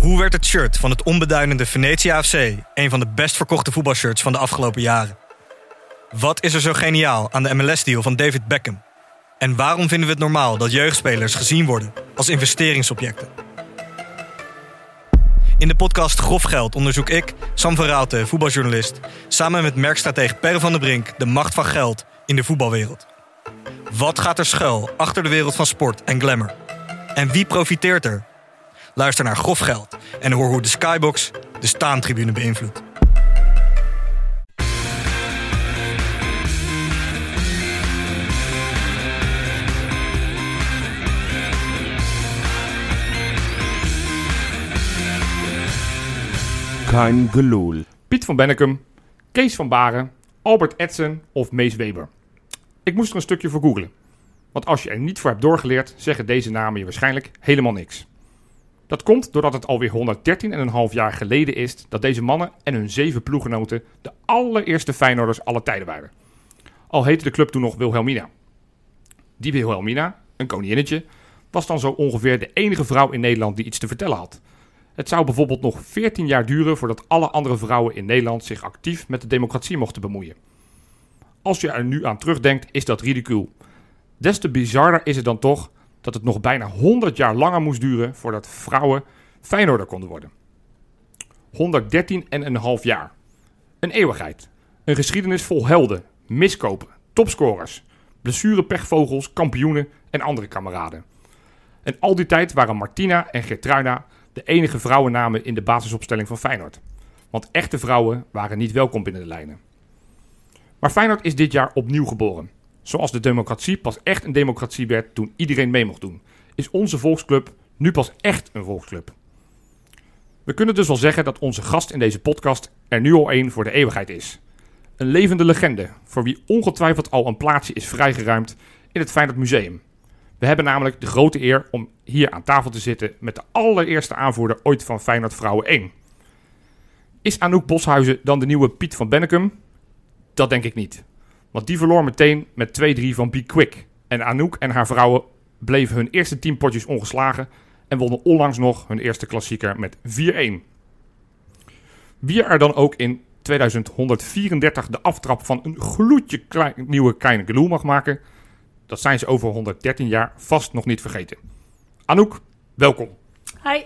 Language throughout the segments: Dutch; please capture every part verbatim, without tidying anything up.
Hoe werd het shirt van het onbeduidende Venetia F C een van de best verkochte voetbalshirts van de afgelopen jaren? Wat is er zo geniaal aan de M L S-deal van David Beckham? En waarom vinden we het normaal dat jeugdspelers gezien worden als investeringsobjecten? In de podcast Grof Geld onderzoek ik, Sam van Raalte, voetbaljournalist, samen met merkstratege Per van der Brink de macht van geld in de voetbalwereld. Wat gaat er schuil achter de wereld van sport en glamour? En wie profiteert er? Luister naar Grof Geld en hoor hoe de Skybox de staantribune beïnvloedt. Kein gelul. Piet van Bennekum, Kees van Baren, Albert Edson of Mees Weber. Ik moest er een stukje voor googlen. Want als je er niet voor hebt doorgeleerd, zeggen deze namen je waarschijnlijk helemaal niks. Dat komt doordat het alweer honderddertien komma vijf jaar geleden is dat deze mannen en hun zeven ploeggenoten de allereerste Feyenoorders aller tijden waren. Al heette de club toen nog Wilhelmina. Die Wilhelmina, een koninginnetje, was dan zo ongeveer de enige vrouw in Nederland die iets te vertellen had. Het zou bijvoorbeeld nog veertien jaar duren voordat alle andere vrouwen in Nederland zich actief met de democratie mochten bemoeien. Als je er nu aan terugdenkt, is dat ridicuul. Des te bizarder is het dan toch dat het nog bijna honderd jaar langer moest duren voordat vrouwen Feyenoorder konden worden. honderddertien komma vijf jaar. Een eeuwigheid. Een geschiedenis vol helden, miskopen, topscorers, blessurepechvogels, kampioenen en andere kameraden. En al die tijd waren Martina en Gertruida de enige vrouwennamen in de basisopstelling van Feyenoord. Want echte vrouwen waren niet welkom binnen de lijnen. Maar Feyenoord is dit jaar opnieuw geboren. Zoals de democratie pas echt een democratie werd toen iedereen mee mocht doen, is onze volksclub nu pas echt een volksclub. We kunnen dus wel zeggen dat onze gast in deze podcast er nu al één voor de eeuwigheid is. Een levende legende, voor wie ongetwijfeld al een plaatsje is vrijgeruimd in het Feyenoord Museum. We hebben namelijk de grote eer om hier aan tafel te zitten met de allereerste aanvoerder ooit van Feyenoord Vrouwen één. Is Anouk Boshuizen dan de nieuwe Piet van Bennekum? Dat denk ik niet. Want die verloor meteen met twee drie van Be Quick. En Anouk en haar vrouwen bleven hun eerste tien potjes ongeslagen en wonnen onlangs nog hun eerste klassieker met vier-een. Wie er dan ook in tweeduizend honderdvierendertig de aftrap van een gloedje klein, nieuwe kleine gelul mag maken, dat zijn ze over honderddertien jaar vast nog niet vergeten. Anouk, welkom. Hi.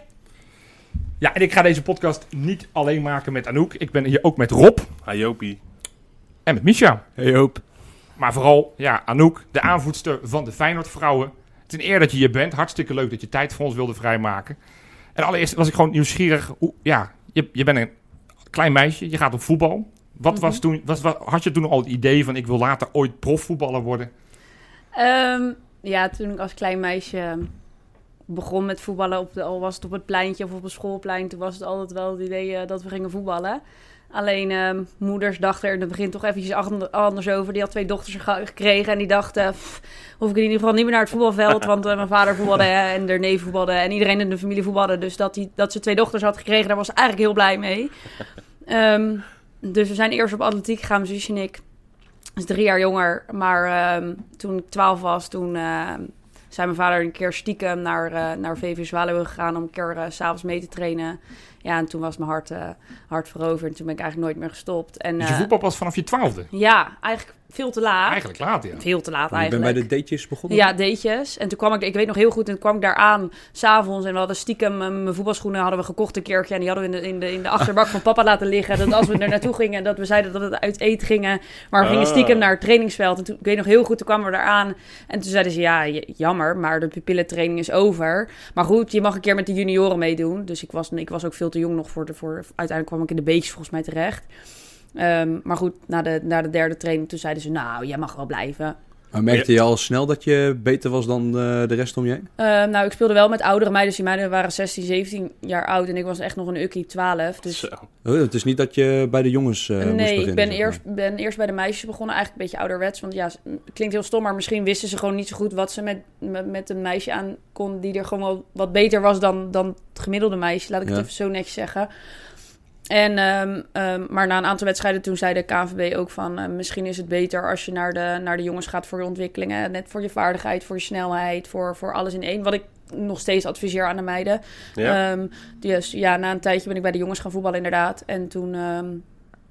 Ja, en ik ga deze podcast niet alleen maken met Anouk. Ik ben hier ook met Rob. Hi Jopie. En met Misha. Hey Joop. Maar vooral, ja, Anouk, de aanvoedster van de Feyenoord vrouwen. Het is een eer dat je hier bent. Hartstikke leuk dat je tijd voor ons wilde vrijmaken. En allereerst was ik gewoon nieuwsgierig. Hoe, ja, je, je bent een klein meisje, je gaat op voetbal. Wat mm-hmm. was toen, was, wat, had je toen al het idee van ik wil later ooit profvoetballer worden? Um, ja, toen ik als klein meisje begon met voetballen, op de, al was het op het pleintje of op een schoolplein, toen was het altijd wel het idee uh, dat we gingen voetballen. Alleen uh, moeders dachten er in het begin toch eventjes anders over. Die had twee dochters gekregen en die dachten, pff, hoef ik in ieder geval niet meer naar het voetbalveld. Want uh, mijn vader voetbalde en de neef voetbalde en iedereen in de familie voetbalde. Dus dat, die, dat ze twee dochters had gekregen, daar was ze eigenlijk heel blij mee. Um, dus we zijn eerst op atletiek gegaan, mijn zusje en ik. Dat is drie jaar jonger, maar um, toen ik twaalf was, toen uh, zei mijn vader een keer stiekem naar, uh, naar V V Zwaluwen gegaan om een keer uh, 's avonds mee te trainen. Ja, en toen was mijn hart, uh, hart veroverd en toen ben ik eigenlijk nooit meer gestopt. En, dus je uh, voetbal pas vanaf je twaalfde? Ja, eigenlijk veel te laat. Eigenlijk laat, ja. Veel te laat Je eigenlijk. bent bij de datejes begonnen? Ja, datejes. En toen kwam ik, ik weet nog heel goed, en toen kwam ik daar aan, 's avonds. En we hadden stiekem, uh, mijn voetbalschoenen hadden we gekocht een keertje. En die hadden we in de, in de, in de achterbak van papa laten liggen. Dat als we er naartoe gingen, dat we zeiden dat we uit eten gingen. Maar we gingen stiekem naar het trainingsveld. En toen, ik weet nog heel goed, toen kwamen we daar aan. En toen zeiden ze, ja, jammer, maar de pupillentraining is over. Maar goed, je mag een keer met de junioren meedoen. Dus ik was, ik was ook veel te jong nog voor de, voor, uiteindelijk kwam ik in de beetjes volgens mij terecht. Um, maar goed, na de, na de derde training, toen zeiden ze, nou, jij mag wel blijven. Maar merkte je al snel dat je beter was dan uh, de rest om je heen? Uh, nou, ik speelde wel met oudere meiden. Dus die meiden waren zestien, zeventien jaar oud. En ik was echt nog een ukkie, twaalf. Dus... Zo. Oh, het is niet dat je bij de jongens uh, nee, moest beginnen? Nee, ik ben zeg eerst, ben eerst bij de meisjes begonnen. Eigenlijk een beetje ouderwets. Want ja, het klinkt heel stom. Maar misschien wisten ze gewoon niet zo goed wat ze met, met, met een meisje aan kon. Die er gewoon wel wat beter was dan, dan het gemiddelde meisje. Laat ik ja. het even zo netjes zeggen. En, um, um, maar na een aantal wedstrijden toen zei de K N V B ook van... Uh, misschien is het beter als je naar de, naar de jongens gaat voor je ontwikkelingen. Net voor je vaardigheid, voor je snelheid, voor, voor alles in één. Wat ik nog steeds adviseer aan de meiden. Ja. Um, dus ja, na een tijdje ben ik bij de jongens gaan voetballen inderdaad. En toen um,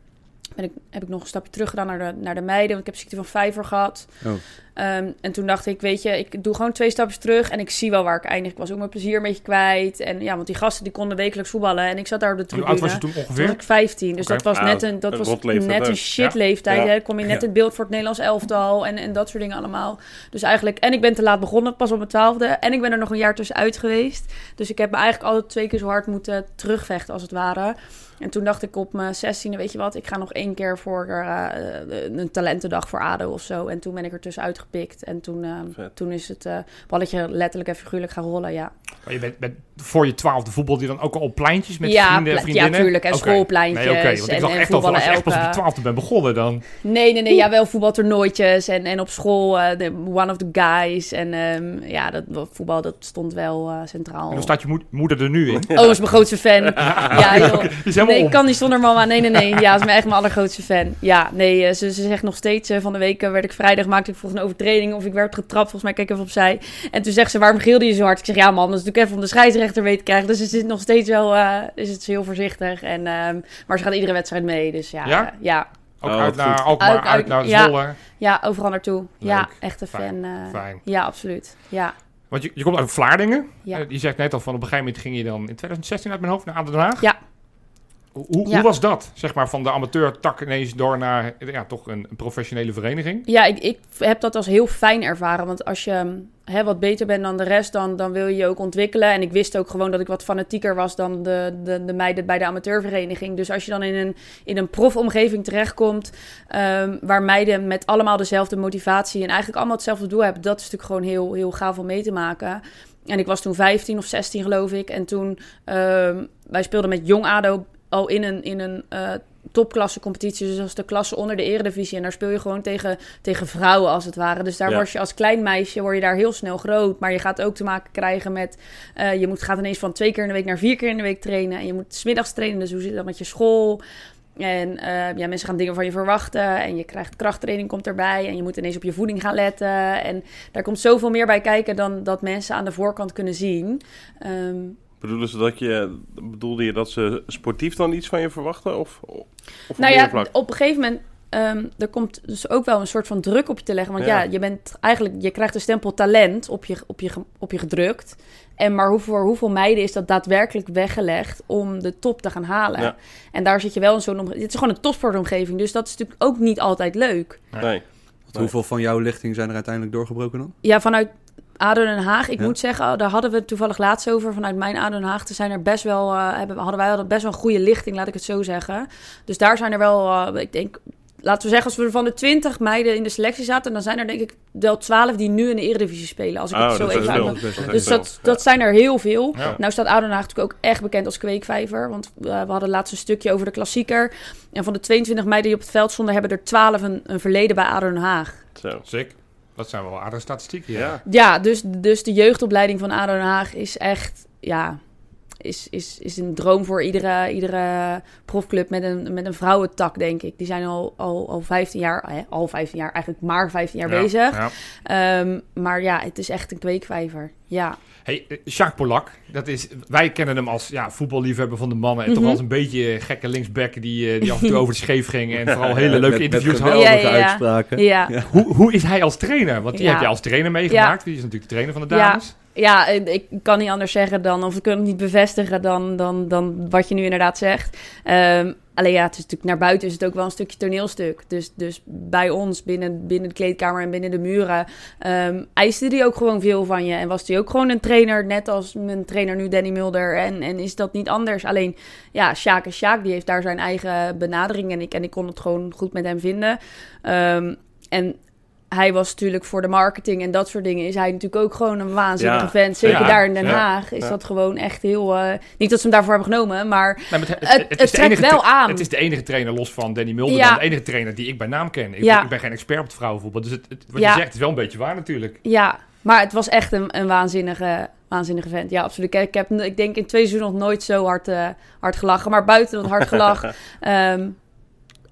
ben ik, heb ik nog een stapje terug gedaan naar de, naar de meiden. Want ik heb ziekte van vijver gehad. Oh. Um, en toen dacht ik, weet je, ik doe gewoon twee stapjes terug en ik zie wel waar ik eindig. Ik was ook mijn plezier een beetje kwijt. En ja, want die gasten die konden wekelijks voetballen en ik zat daar op de Hoe tribune. oud was je toen Toen ongeveer? was ik vijftien, dus Oké. dat was Ah, net een, dat een was rotleeftijd net ook. een shit leeftijd. Ja. Hè? Kom je net Ja. in beeld voor het Nederlands elftal en, en dat soort dingen allemaal. Dus eigenlijk, en ik ben te laat begonnen, pas op mijn twaalfde. En ik ben er nog een jaar tussenuit geweest. Dus ik heb me eigenlijk altijd twee keer zo hard moeten terugvechten als het ware. En toen dacht ik op mijn zestiende, weet je wat, ik ga nog één keer voor uh, een talentendag voor ADO of zo. En toen ben ik er tussenuit gepikt. En toen, uh, toen is het uh, balletje letterlijk en figuurlijk gaan rollen, ja. Maar je bent, bent voor je twaalfde voetbal die dan ook al op pleintjes met Ja, vrienden en pla- vriendinnen? ja, tuurlijk. En Oké. schoolpleintjes Nee, oké. Want ik en- dacht en echt al van als je echt pas op voetballen je twaalfde bent begonnen dan... Nee, nee, nee. Ja, wel voetbaltoernooitjes en, en op school uh, de one of the guys. En um, ja, dat, dat voetbal dat stond wel uh, centraal. En hoe staat je moed- moeder er nu in? Oh, is mijn grootste fan. Ja, joh. Die is helemaal Nee, ik om. kan niet zonder mama. Nee, nee, nee. Ja, ze is mijn echt mijn allergrootste fan. Ja, nee, uh, ze, ze zegt nog steeds... Uh, van de week uh, werd ik vrijdag, maakte ik volgens een overtreding... of ik werd getrapt, volgens mij, kijk even opzij. En toen zegt ze, waarom gilde je zo hard? Ik zeg, ja man, dat is natuurlijk even om de scheidsrechter mee te krijgen. Dus ze zit nog steeds wel... Uh, is het heel voorzichtig. En, um, maar ze gaat iedere wedstrijd mee, dus ja. Ja? Uh, ja. Ook Oh, uit wat naar goed. Alkmaar, Uit- uit, uit- naar ja. Zwolle. Ja, overal naartoe. Ja, Leuk. echt een Fijn. fan. Uh, Fijn. ja, absoluut. Ja. Want je, je komt uit Vlaardingen. Ja. Uh, je zegt net al van op een gegeven moment ging je dan in twintig zestien uit mijn hoofd naar ADO Den Haag. Ja. Hoe, hoe, Ja. hoe was dat? Zeg maar van de amateurtak ineens door naar ja, toch een, een professionele vereniging. Ja, ik, ik heb dat als heel fijn ervaren. Want als je hè, wat beter bent dan de rest, dan, dan wil je je ook ontwikkelen. En ik wist ook gewoon dat ik wat fanatieker was dan de, de, de meiden bij de amateurvereniging. Dus als je dan in een, in een profomgeving terechtkomt, um, waar meiden met allemaal dezelfde motivatie en eigenlijk allemaal hetzelfde doel hebben, dat is natuurlijk gewoon heel, heel gaaf om mee te maken. En ik was toen vijftien of zestien, geloof ik. En toen, um, wij speelden met Jong ADO al in een, in een uh, topklasse competitie. Dus dat is de klasse onder de eredivisie. En daar speel je gewoon tegen, tegen vrouwen als het ware. Dus daar Ja. word je als klein meisje word je daar heel snel groot. Maar je gaat ook te maken krijgen met... Uh, je moet, gaat ineens van twee keer in de week naar vier keer in de week trainen. En je moet 's middags trainen. Dus hoe zit dat met je school? En uh, ja, mensen gaan dingen van je verwachten. En je krijgt krachttraining, komt erbij. En je moet ineens op je voeding gaan letten. En daar komt zoveel meer bij kijken dan dat mensen aan de voorkant kunnen zien. Um, Bedoelen ze dat je, bedoelde je dat ze sportief dan iets van je verwachten? Of, of op nou meer ja, vlak? op een gegeven moment... Um, er komt dus ook wel een soort van druk op je te leggen. Want ja, Ja. je bent eigenlijk... Je krijgt een stempel talent op je, op je, op je gedrukt. En maar hoe, voor hoeveel meiden is dat daadwerkelijk weggelegd om de top te gaan halen? Ja. En daar zit je wel in zo'n... omge- Het is gewoon een topsportomgeving. Dus dat is natuurlijk ook niet altijd leuk. Nee. Want hoeveel van jouw lichting zijn er uiteindelijk doorgebroken dan? Ja, vanuit ADO Den Haag. Ik Ja. moet zeggen, daar hadden we het toevallig laatst over. Vanuit mijn ADO Den Haag te zijn er best wel... Uh, hebben, hadden wij altijd best wel een goede lichting, laat ik het zo zeggen. Dus daar zijn er wel... Uh, ik denk... Laten we zeggen, als we er van de twintig meiden in de selectie zaten, dan zijn er denk ik wel twaalf die nu in de Eredivisie spelen. Als ik Oh, het zo dat is even veel. uit. Dat is best wel Dus veel. dat, dat zijn er heel veel. Ja. Nou staat ADO Den Haag natuurlijk ook echt bekend als kweekvijver. Want uh, we hadden laatst een stukje over de klassieker. En van de tweeëntwintig meiden die op het veld stonden, hebben er twaalf een, een verleden bij ADO Den Haag. Zo. Sick. Dat zijn wel aardige statistieken. Ja. Ja. Ja, dus, dus de jeugdopleiding van ADO Den Haag is echt... Ja, is, is, is een droom voor iedere, iedere profclub met een, met een vrouwentak, denk ik. Die zijn al, al, al vijftien jaar, hè, al vijftien jaar, eigenlijk maar vijftien jaar Ja, bezig. ja. Um, maar ja, het is echt een kweekvijver. Ja. Hey, eh, Sjaak Polak, dat is, wij kennen hem als ja, voetballiefhebber van de mannen. En Mhm. toch wel eens een beetje gekke linksback die, eh, die af en toe over de scheef ging. En vooral hele leuke Met- interviews met had. Ja, geweldige ja, ja. uitspraken. Ja. Ja. Hoe, hoe is hij als trainer? Want die Ja. heb je als trainer meegemaakt. Die is natuurlijk de trainer van de dames. Ja, ik kan niet anders zeggen dan, of ik kan het niet bevestigen dan, dan, dan wat je nu inderdaad zegt. Um, alleen ja, het is natuurlijk naar buiten is het ook wel een stukje toneelstuk. Dus, dus bij ons, binnen, binnen de kleedkamer en binnen de muren, um, eiste die ook gewoon veel van je. En was die ook gewoon een trainer, net als mijn trainer nu Danny Mulder. En, en is dat niet anders. Alleen, ja, Sjaak is Sjaak, die heeft daar zijn eigen benadering. En ik, en ik kon het gewoon goed met hem vinden. Um, en... Hij was natuurlijk voor de marketing en dat soort dingen... is hij natuurlijk ook gewoon een waanzinnige Ja, vent. Zeker ja, daar in Den ja, Haag is ja. dat gewoon echt heel... Uh, niet dat ze hem daarvoor hebben genomen, maar... Nee, maar het, Het- het is de trekt enige wel tra- aan. Het is de enige trainer los van Danny Mulder. Ja. Dan de enige trainer die ik bij naam ken. Ik, Ja. ik ben geen expert op het vrouwenvoetbal. Dus het, het- wat Ja. je zegt is wel een beetje waar natuurlijk. Ja, maar het was echt een, een waanzinnige, waanzinnige vent. Ja, absoluut. Ik heb, ik denk in twee seizoenen nog nooit zo hard, uh, hard gelachen. Maar buiten dat hard gelach... um,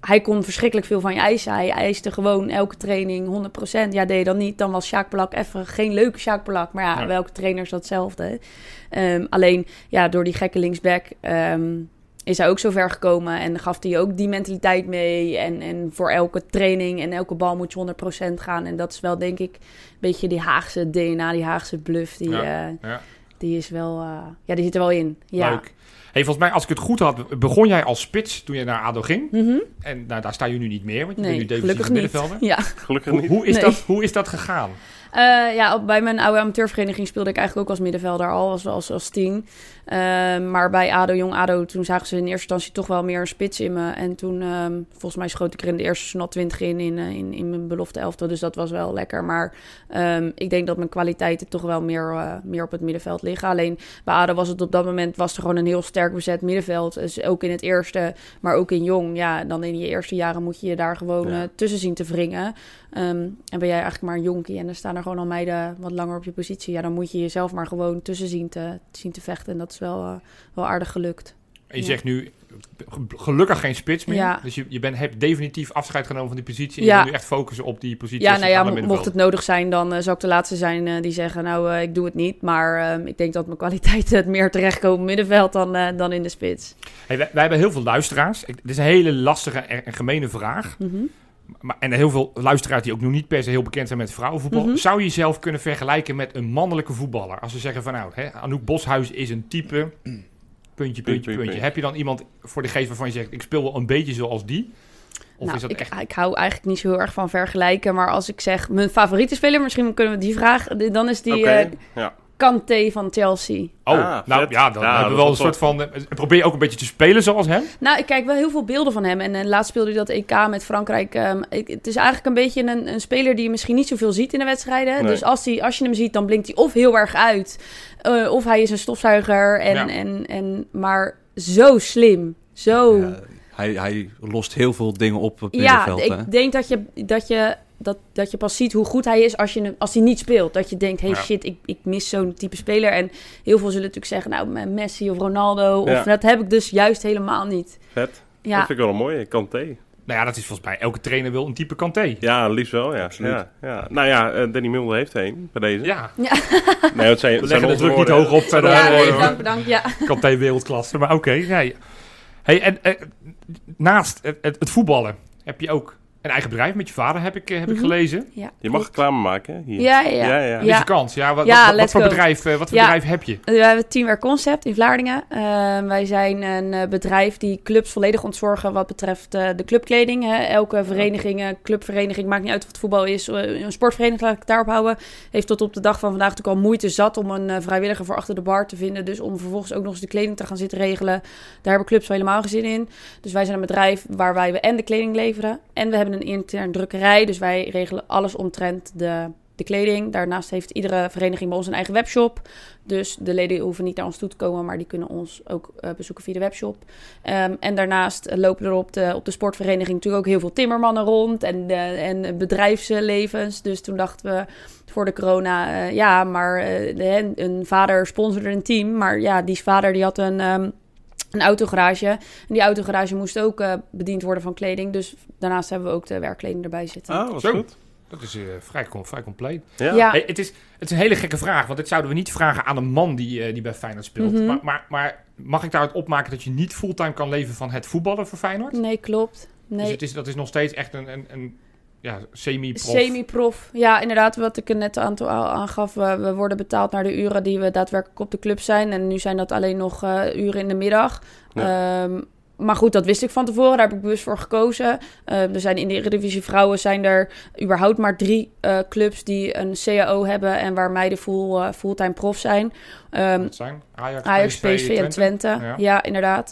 hij kon verschrikkelijk veel van je eisen. Hij eiste gewoon elke training honderd procent. Ja, deed je dan niet, dan was Sjaak Polak even geen leuke Sjaak Polak. Maar ja, Ja. welke trainer is dat hetzelfde. Um, alleen, ja, door die gekke linksback um, is hij ook zo ver gekomen. En gaf hij ook die mentaliteit mee. En, en voor elke training en elke bal moet je honderd procent gaan. En dat is wel, denk ik, een beetje die Haagse D N A, die Haagse bluff. Die, Ja, uh, ja. die is wel, uh, ja, die zit er wel in. Ja. Leuk. Hey, volgens mij, als ik het goed had, begon jij als spits toen je naar ADO ging. Mm-hmm. En nou, daar sta je nu niet meer, want je Nee, bent nu defensief gelukkig niet. middenvelder. Ja. Gelukkig Hoe, niet. hoe, is Nee. dat, hoe is dat gegaan? Uh, ja, op, bij mijn oude amateurvereniging speelde ik eigenlijk ook als middenvelder al, als, als, als tien. Uh, maar bij ADO, Jong ADO, toen zagen ze in eerste instantie toch wel meer een spits in me. En toen, um, volgens mij schoot ik er in de eerste snot twintig in, in, uh, in, in mijn belofte elftal. Dus dat was wel lekker. Maar um, ik denk dat mijn kwaliteiten toch wel meer, uh, meer op het middenveld liggen. Alleen bij ADO was het op dat moment was er gewoon een heel sterk bezet middenveld. Dus ook in het eerste, maar ook in Jong. Ja, dan in je eerste jaren moet je je daar gewoon Ja. uh, tussen zien te wringen. Um, en ben jij eigenlijk maar een jonkie en dan staan er gewoon al meiden wat langer op je positie. Ja, dan moet je jezelf maar gewoon tussen zien te, zien te vechten. En dat is wel, uh, wel aardig gelukt. En je Ja. zegt nu, gelukkig geen spits meer. Ja. Dus je, je bent, hebt definitief afscheid genomen van die positie. En Ja. je wil nu echt focussen op die positie. Ja, als nou ja, centrale mo- mocht het middenvelder. nodig zijn, dan uh, zou ik de laatste zijn uh, die zeggen... nou, uh, ik doe het niet. Maar uh, ik denk dat mijn kwaliteiten het meer terechtkomen in middenveld dan, uh, dan in de spits. Hey, wij, wij hebben heel veel luisteraars. Ik, dit is een hele lastige en, en gemene vraag. Mm-hmm. Maar, en heel veel luisteraars die ook nog niet per se heel bekend zijn met vrouwenvoetbal. Mhm. Zou je jezelf kunnen vergelijken met een mannelijke voetballer? Als ze zeggen van nou, hè, Anouk Boshuis is een type... Puntje, puntje, puntje, puntje. puntje. Heb je dan iemand voor de geest waarvan je zegt... ik speel wel een beetje zoals die? Of Nou, is dat ik, echt... ik hou eigenlijk niet zo heel erg van vergelijken. Maar als ik zeg mijn favoriete speler, misschien kunnen we die vraag... dan is die Oké, uh, ja. Kanté van Chelsea. Oh, Ah, nou vet. ja, dan Ja, hebben we dat wel een is soort wel van... eh, probeer je ook een beetje te spelen zoals hem? Nou, ik kijk wel heel veel beelden van hem. En uh, laatst speelde hij dat E K met Frankrijk. Um, ik, het is eigenlijk een beetje een, een speler die je misschien niet zoveel ziet in de wedstrijden. Nee. Dus als, die, als je hem ziet, dan blinkt hij of heel erg uit. Uh, of hij is een stofzuiger. En, Ja. en, en, maar zo slim. Zo... Ja, hij, hij lost heel veel dingen op het Ja, middenveld. hè? ik denk dat je, dat, je, dat, dat je pas ziet hoe goed hij is als, je, hem- als hij niet speelt. Dat je denkt, hey Ja. shit, ik, ik mis zo'n type speler. En heel veel zullen natuurlijk zeggen, nou, Messi of Ronaldo. Of, Ja. dat heb ik dus juist helemaal niet. Vet. Ja. Dat vind ik wel een mooie. Kanté. Nou ja, dat is volgens mij... elke trainer wil een type Kanté. Ja, liefst wel, ja. Absoluut. ja, ja. Nou ja, uh, Danny Mulder heeft een bij deze. Ja, Nee, het zijn, we het zijn leggen de onze druk niet woorden. hoog op. Verder, Ja, hoor, nee, hoor. dank, bedankt, ja. Kanté wereldklasse, maar oké. nee. Hey, en eh, naast het, het, het voetballen heb je ook een eigen bedrijf met je vader, heb ik, eh, heb ik Mhm. gelezen. Ja, Je mag reclame maken, hè? Hier. Ja, ja, ja. ja, ja. Dit is je kans. Ja, wat, Ja, wat, wat, wat let's voor go. bedrijf, eh, wat voor Ja. bedrijf heb je? We hebben Teamwear Concept in Vlaardingen. Uh, wij zijn een uh, bedrijf die clubs volledig ontzorgen wat betreft uh, de clubkleding. Hè. Elke vereniging, uh, clubvereniging, maakt niet uit of het voetbal is. Uh, een sportvereniging, laat ik het daarop houden, heeft tot op de dag van vandaag natuurlijk al moeite zat om een uh, vrijwilliger voor achter de bar te vinden. Dus om vervolgens ook nog eens de kleding te gaan zitten regelen. Daar hebben clubs wel helemaal geen zin in. Dus wij zijn een bedrijf waarbij we en de kleding leveren. En we hebben een intern drukkerij. Dus wij regelen alles omtrent de... de kleding. Daarnaast heeft iedere vereniging bij ons een eigen webshop. Dus de leden hoeven niet naar ons toe te komen, maar die kunnen ons ook uh, bezoeken via de webshop. Um, en daarnaast uh, lopen er op de, op de sportvereniging natuurlijk ook heel veel timmermannen rond en, uh, en bedrijfslevens. Dus toen dachten we voor de corona, uh, ja, maar uh, de, een vader sponsorde een team. Maar ja, die vader die had een... Um, Een autogarage. En die autogarage moest ook uh, bediend worden van kleding. Dus daarnaast hebben we ook de werkkleding erbij zitten. Ah, wat Zo. goed. Dat is uh, vrij, com- vrij compleet. Ja. Ja. Hey, het, is, het is een hele gekke vraag, want dit zouden we niet vragen aan een man die, uh, die bij Feyenoord speelt. Mhm. Maar, maar, maar mag ik daaruit opmaken dat je niet fulltime kan leven van het voetballen voor Feyenoord? Nee, klopt. Nee. Dus het is, dat is nog steeds echt een, een, een ja, semi-prof. Semi-prof. Ja, inderdaad, wat ik er net aan toe aangaf. We, we worden betaald naar de uren die we daadwerkelijk op de club zijn. En nu zijn dat alleen nog uh, uren in de middag. Ja. Um, maar goed, dat wist ik van tevoren. Daar heb ik bewust voor gekozen. Uh, er zijn in de Eredivisie Vrouwen zijn er überhaupt maar drie uh, clubs die een C A O hebben en waar meiden full, uh, fulltime prof zijn. Um, Dat zijn Ajax, Ajax, P S V en Twente. Ja. Ja, inderdaad.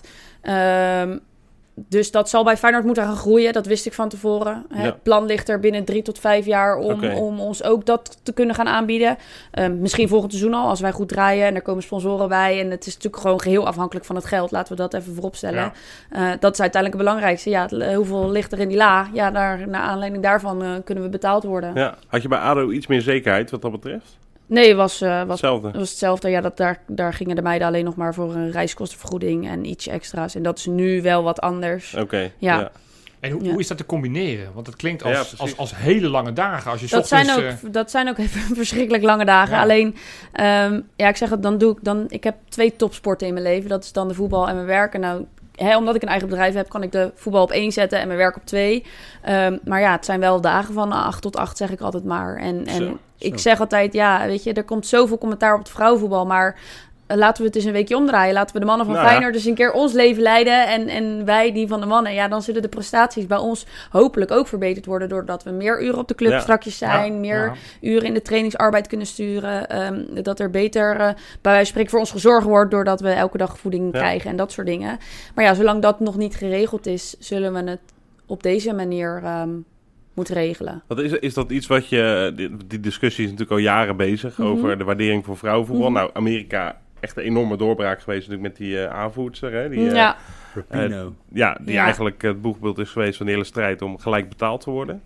Um, dus dat zal bij Feyenoord moeten gaan groeien. Dat wist ik van tevoren. Ja. Het plan ligt er binnen drie tot vijf jaar om, Oké. om ons ook dat te kunnen gaan aanbieden. Um, misschien volgend seizoen al, als wij goed draaien en er komen sponsoren bij. En het is natuurlijk gewoon geheel afhankelijk van het geld. Laten we dat even vooropstellen. Ja. Uh, dat is uiteindelijk het belangrijkste. Ja, het- hoeveel ligt er in die la? Ja, daar, naar aanleiding daarvan uh, kunnen we betaald worden. Ja. Had je bij A D O iets meer zekerheid wat dat betreft? Nee, was, uh, was Hetzelfde. Dat was hetzelfde. Ja, dat, daar, daar gingen de meiden alleen nog maar voor een reiskostenvergoeding en iets extra's. En dat is nu wel wat anders. Oké. Ja. Ja. En hoe, Ja. hoe is dat te combineren? Want het klinkt Ja, als, precies. als, als hele lange dagen. Als je 's Dat zijn, ochtends, ook, eh, dat zijn ook even verschrikkelijk lange dagen. Ja. Alleen, um, ja, ik zeg het, dan doe ik dan. Ik heb twee topsporten in mijn leven. Dat is dan de voetbal en mijn werk. En nou, hè, omdat ik een eigen bedrijf heb, kan ik de voetbal op één zetten en mijn werk op twee. Um, maar ja, het zijn wel dagen van acht tot acht, zeg ik altijd maar. En, en Zo, ik zo. zeg altijd, ja, weet je, er komt zoveel commentaar op het vrouwenvoetbal, maar uh, laten we het eens een weekje omdraaien. Laten we de mannen van Nou ja. Feyenoord dus een keer ons leven leiden en, en wij die van de mannen. Ja, dan zullen de prestaties bij ons hopelijk ook verbeterd worden, doordat we meer uren op de club Ja. strakjes zijn, ja, meer ja. uren in de trainingsarbeid kunnen sturen. Um, dat er beter, uh, bij wijze van spreken, voor ons gezorgd wordt, doordat we elke dag voeding Ja. krijgen en dat soort dingen. Maar ja, zolang dat nog niet geregeld is, zullen we het op deze manier um, moeten regelen. Wat is, is dat iets wat je... Die, die discussie is natuurlijk al jaren bezig Mhm. over de waardering voor vrouwenvoetbal. Mhm. Nou, Amerika, echt een enorme doorbraak geweest natuurlijk met die uh, aanvoerster. Hè, die, uh, ja. Rapino. ja, die Ja. eigenlijk het boegbeeld is geweest van de hele strijd om gelijk betaald te worden.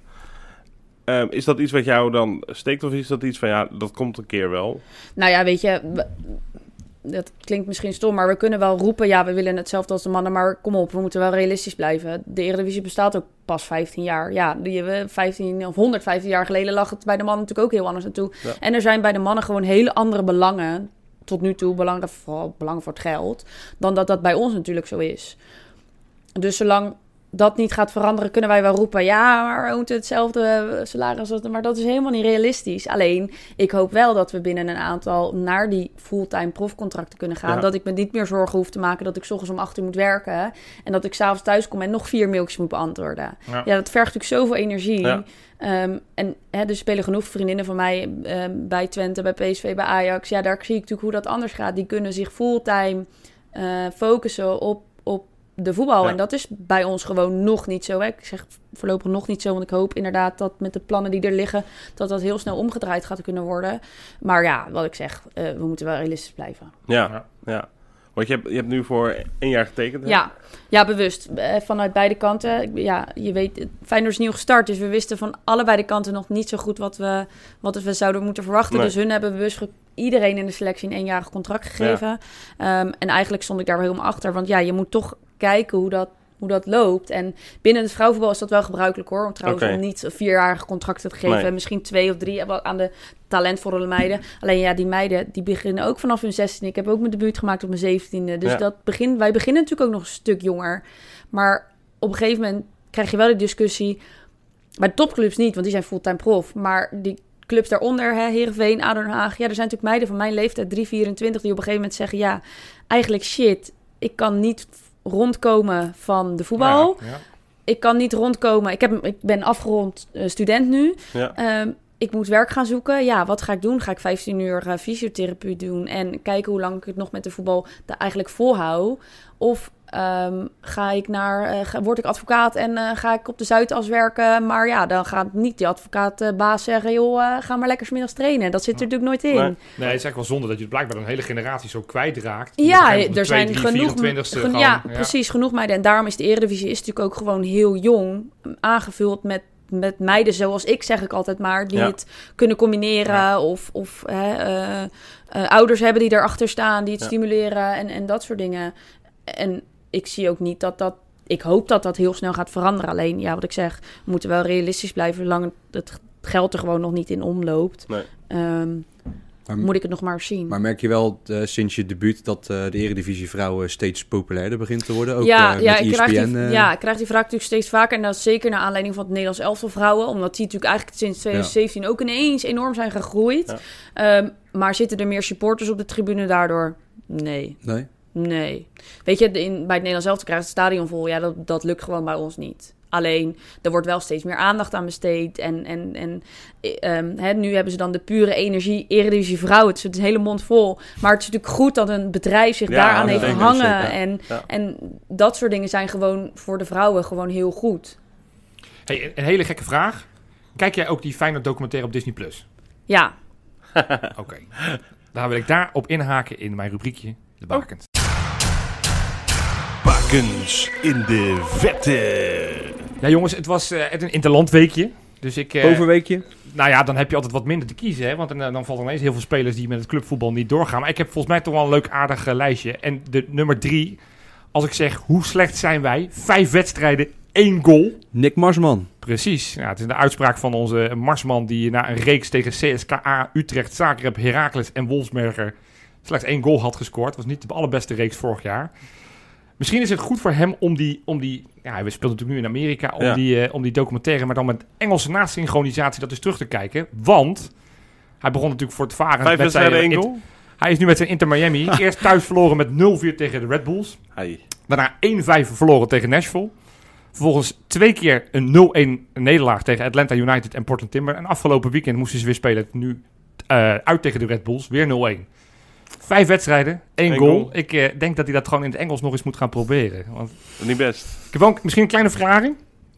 Um, is dat iets wat jou dan steekt of is dat iets van ja, dat komt een keer wel? Nou ja, weet je, we- dat klinkt misschien stom, maar we kunnen wel roepen, ja, we willen hetzelfde als de mannen, maar kom op, we moeten wel realistisch blijven. De Eredivisie bestaat ook pas vijftien jaar. Ja, die we vijftien of honderdvijftien jaar geleden lag het bij de mannen natuurlijk ook heel anders naartoe. Ja. En er zijn bij de mannen gewoon hele andere belangen, tot nu toe belangen, vooral belangen voor het geld, dan dat dat bij ons natuurlijk zo is. Dus zolang dat niet gaat veranderen, kunnen wij wel roepen, ja, maar we moeten hetzelfde salaris, als- maar dat is helemaal niet realistisch. Alleen, ik hoop wel dat we binnen een aantal naar die fulltime profcontracten kunnen gaan. Ja. Dat ik me niet meer zorgen hoef te maken dat ik 's ochtends om acht uur moet werken en dat ik 's avonds thuis kom en nog vier mailtjes moet beantwoorden. Ja. Ja, dat vergt natuurlijk zoveel energie. Ja. Um, en hè, er spelen genoeg vriendinnen van mij um, bij Twente, bij P S V, bij Ajax. Ja, daar zie ik natuurlijk hoe dat anders gaat. Die kunnen zich fulltime uh, focussen op, op de voetbal. Ja. En dat is bij ons gewoon nog niet zo. Hè? Ik zeg voorlopig nog niet zo, want ik hoop inderdaad dat met de plannen die er liggen, dat dat heel snel omgedraaid gaat kunnen worden. Maar ja, wat ik zeg, uh, we moeten wel realistisch blijven. Ja, Ja. ja. Want je hebt, je hebt nu voor één jaar getekend. Hè? Ja, ja, bewust. Eh, Vanuit beide kanten. Ja, je weet, Feyenoord is nieuw gestart, dus we wisten van allebei de kanten nog niet zo goed wat we, wat we zouden moeten verwachten. Nee. Dus hun hebben bewust ge- iedereen in de selectie een eenjarig contract gegeven. Um, en eigenlijk stond ik daar wel helemaal achter, want ja, je moet toch kijken hoe dat, hoe dat loopt. En binnen het vrouwenvoetbal is dat wel gebruikelijk hoor, om trouwens Oké. om niet vierjarige contracten te geven. Nee. Misschien twee of drie wel aan de talentvolle meiden. Alleen ja, die meiden die beginnen ook vanaf hun zestiende. Ik heb ook mijn debuut gemaakt op mijn zeventiende. Dus Ja. dat begin, wij beginnen natuurlijk ook nog een stuk jonger. Maar op een gegeven moment krijg je wel de discussie. Bij de topclubs niet, want die zijn fulltime prof. Maar die clubs daaronder, hè, Heerenveen, A D O Den Haag. Ja, er zijn natuurlijk meiden van mijn leeftijd, drie, vierentwintig, die op een gegeven moment zeggen, ja, eigenlijk shit, ik kan niet rondkomen van de voetbal. Ja, ja. Ik kan niet rondkomen. Ik, heb, ik ben afgerond uh, student nu. Ja. Um, ik moet werk gaan zoeken. Ja, wat ga ik doen? Ga ik vijftien uur uh, fysiotherapie doen en kijken hoe lang ik het nog met de voetbal daar eigenlijk volhoud? Of um, ga ik naar, uh, ga, word ik advocaat en uh, ga ik op de Zuidas werken? Maar ja, dan gaat niet die advocaatbaas uh, zeggen, joh, uh, ga maar lekker 's middags trainen. Dat zit er natuurlijk nooit in. Nee. Nee, het is eigenlijk wel zonde dat je blijkbaar een hele generatie zo kwijtraakt. Die Ja, op een gegeven moment er op de zijn twee, drie, genoeg, vierentwintigste gen- gewoon, ja, precies, genoeg meiden. En daarom is de Eredivisie is natuurlijk ook gewoon heel jong, aangevuld met, met meiden zoals ik, zeg ik altijd maar, die Ja. het kunnen combineren Ja. of, of hè, uh, uh, ouders hebben die erachter staan, die het Ja. stimuleren en, en dat soort dingen. En ik zie ook niet dat dat, ik hoop dat dat heel snel gaat veranderen. Alleen, ja, wat ik zeg, we moeten wel realistisch blijven, zolang het geld er gewoon nog niet in omloopt. Nee. Um, Maar, moet ik het nog maar zien. maar merk je wel uh, sinds je debuut dat uh, de Eredivisie vrouwen steeds populairder begint te worden? Ook ja, uh, ja, met ik E S P N? krijg die, uh, ja, ik krijg die vraag natuurlijk steeds vaker. En dat is zeker naar aanleiding van het Nederlands elftal vrouwen. Omdat die natuurlijk eigenlijk sinds twintig zeventien ook ineens enorm zijn gegroeid. Ja. Um, maar zitten er meer supporters op de tribune daardoor? Nee. Nee? Nee. Weet je, in, bij het Nederlands elftal krijgt het stadion vol. Ja, dat, dat lukt gewoon bij ons niet. Alleen, er wordt wel steeds meer aandacht aan besteed. En, en, en um, hè, nu hebben ze dan de pure energie Eredivisie vrouwen. Het is een hele mond vol. Maar het is natuurlijk goed dat een bedrijf zich Ja, daaraan dat heeft denk ik hangen. zeker. En, Ja. en dat soort dingen zijn gewoon voor de vrouwen gewoon heel goed. Hey, een, een hele gekke vraag. Kijk jij ook die Feyenoord documentaire op Disney Plus? Ja. Oké. Okay. Dan wil ik daarop inhaken in mijn rubriekje De Bakens. Bakens in de vette. Ja jongens, het was uh, een interlandweekje. Dus ik, uh, Overweekje? Nou ja, dan heb je altijd wat minder te kiezen. Hè? Want dan, dan valt er ineens heel veel spelers die met het clubvoetbal niet doorgaan. Maar ik heb volgens mij toch wel een leuk aardig uh, lijstje. En de nummer drie, als ik zeg hoe slecht zijn wij? Vijf wedstrijden, één goal. Nick Marsman. Precies. Ja, het is de uitspraak van onze Marsman die na een reeks tegen C S K A, Utrecht, Zagreb, Heracles en Wolfsberger slechts één goal had gescoord. Het was niet de allerbeste reeks vorig jaar. Misschien is het goed voor hem om die... Om die ja, we speelt natuurlijk nu in Amerika. Om, Ja. die, uh, om die documentaire, maar dan met Engelse nasynchronisatie dat eens terug te kijken. Want hij begon natuurlijk voor het varen. Vijf met zijn, wedstrijden, één uh, goal? Hij is nu met zijn Inter Miami. Eerst thuis verloren met nul vier tegen de Red Bulls. Hey. Daarna één vijf verloren tegen Nashville. Vervolgens twee keer een nul één nederlaag tegen Atlanta United en Portland Timber. En afgelopen weekend moesten ze weer spelen. Nu uh, uit tegen de Red Bulls. Weer nul één. Vijf wedstrijden, één Eén goal. goal. Ik uh, denk dat hij dat gewoon in het Engels nog eens moet gaan proberen. Want Niet best. ik heb ook misschien een kleine verklaring.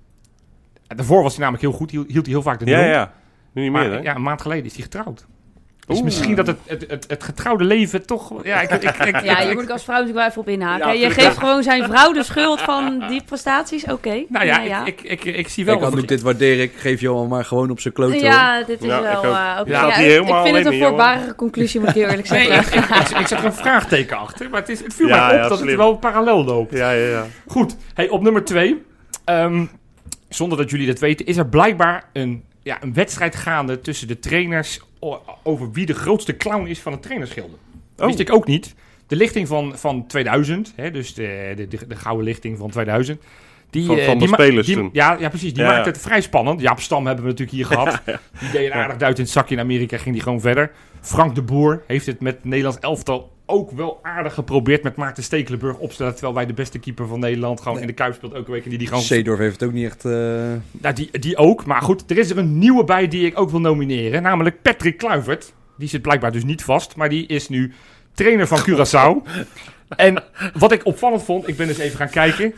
Daarvoor was hij namelijk heel goed. Hield, hield hij heel vaak de nul. Ja, ja. Nu niet meer, Maar hè? ja, een maand geleden is hij getrouwd. Dus Oeh. misschien dat het, het, het, het getrouwde leven toch... Ja, ik, ik, ik, ik, Ja, je ik- moet ik als vrouw natuurlijk wel even op inhaken. Ja, je vind ik geeft ook. gewoon zijn vrouw de schuld van die prestaties. Oké. Nou ja, ja. Ik, ik, ik, ik zie wel... Kijk, als wat- ik dit waardeer, ik geef Johan maar gewoon op zijn kloot. hoor. Ja, dit is Ja, wel... ik ook. eh, oké. Ja, Ja, dat hij ik- helemaal ik vind het alleen een is, voorbarige conclusie, moet ik eerlijk Nee, zeggen. ik, ik, ik, ik zet er een vraagteken achter. Maar het, is, het viel Ja, mij op ja, dat slim. het wel parallel loopt. Ja, ja, ja. Goed, hey, op nummer twee. Ehm, zonder dat jullie dat weten, is er blijkbaar een, ja, een wedstrijd gaande tussen de trainers o- over wie de grootste clown is van het trainersgilde. Dat Oh. wist ik ook niet. De lichting van, van tweeduizend, hè, dus de, de, de, de gouden lichting van tweeduizend. Die, Van- eh, van de die ma- spelers die- toen. Ja, ja, precies. Die Ja, maakte ja. het vrij spannend. Jaap Stam hebben we natuurlijk hier gehad. Die deed een aardig duit in het zakje in Amerika, ging die gewoon verder. Frank de Boer heeft het met het Nederlands elftal ook wel aardig geprobeerd met Maarten Stekelenburg opstellen. Terwijl wij de beste keeper van Nederland gewoon Nee. in de Kuip speelt elke week. En die, die, gewoon, Seedorf heeft het ook niet echt... eh, nou, die, die ook. Maar goed, er is er een nieuwe bij die ik ook wil nomineren. Namelijk Patrick Kluivert. Die zit blijkbaar dus niet vast. Maar die is nu trainer van Curaçao. En wat ik opvallend vond, ik ben dus even gaan kijken.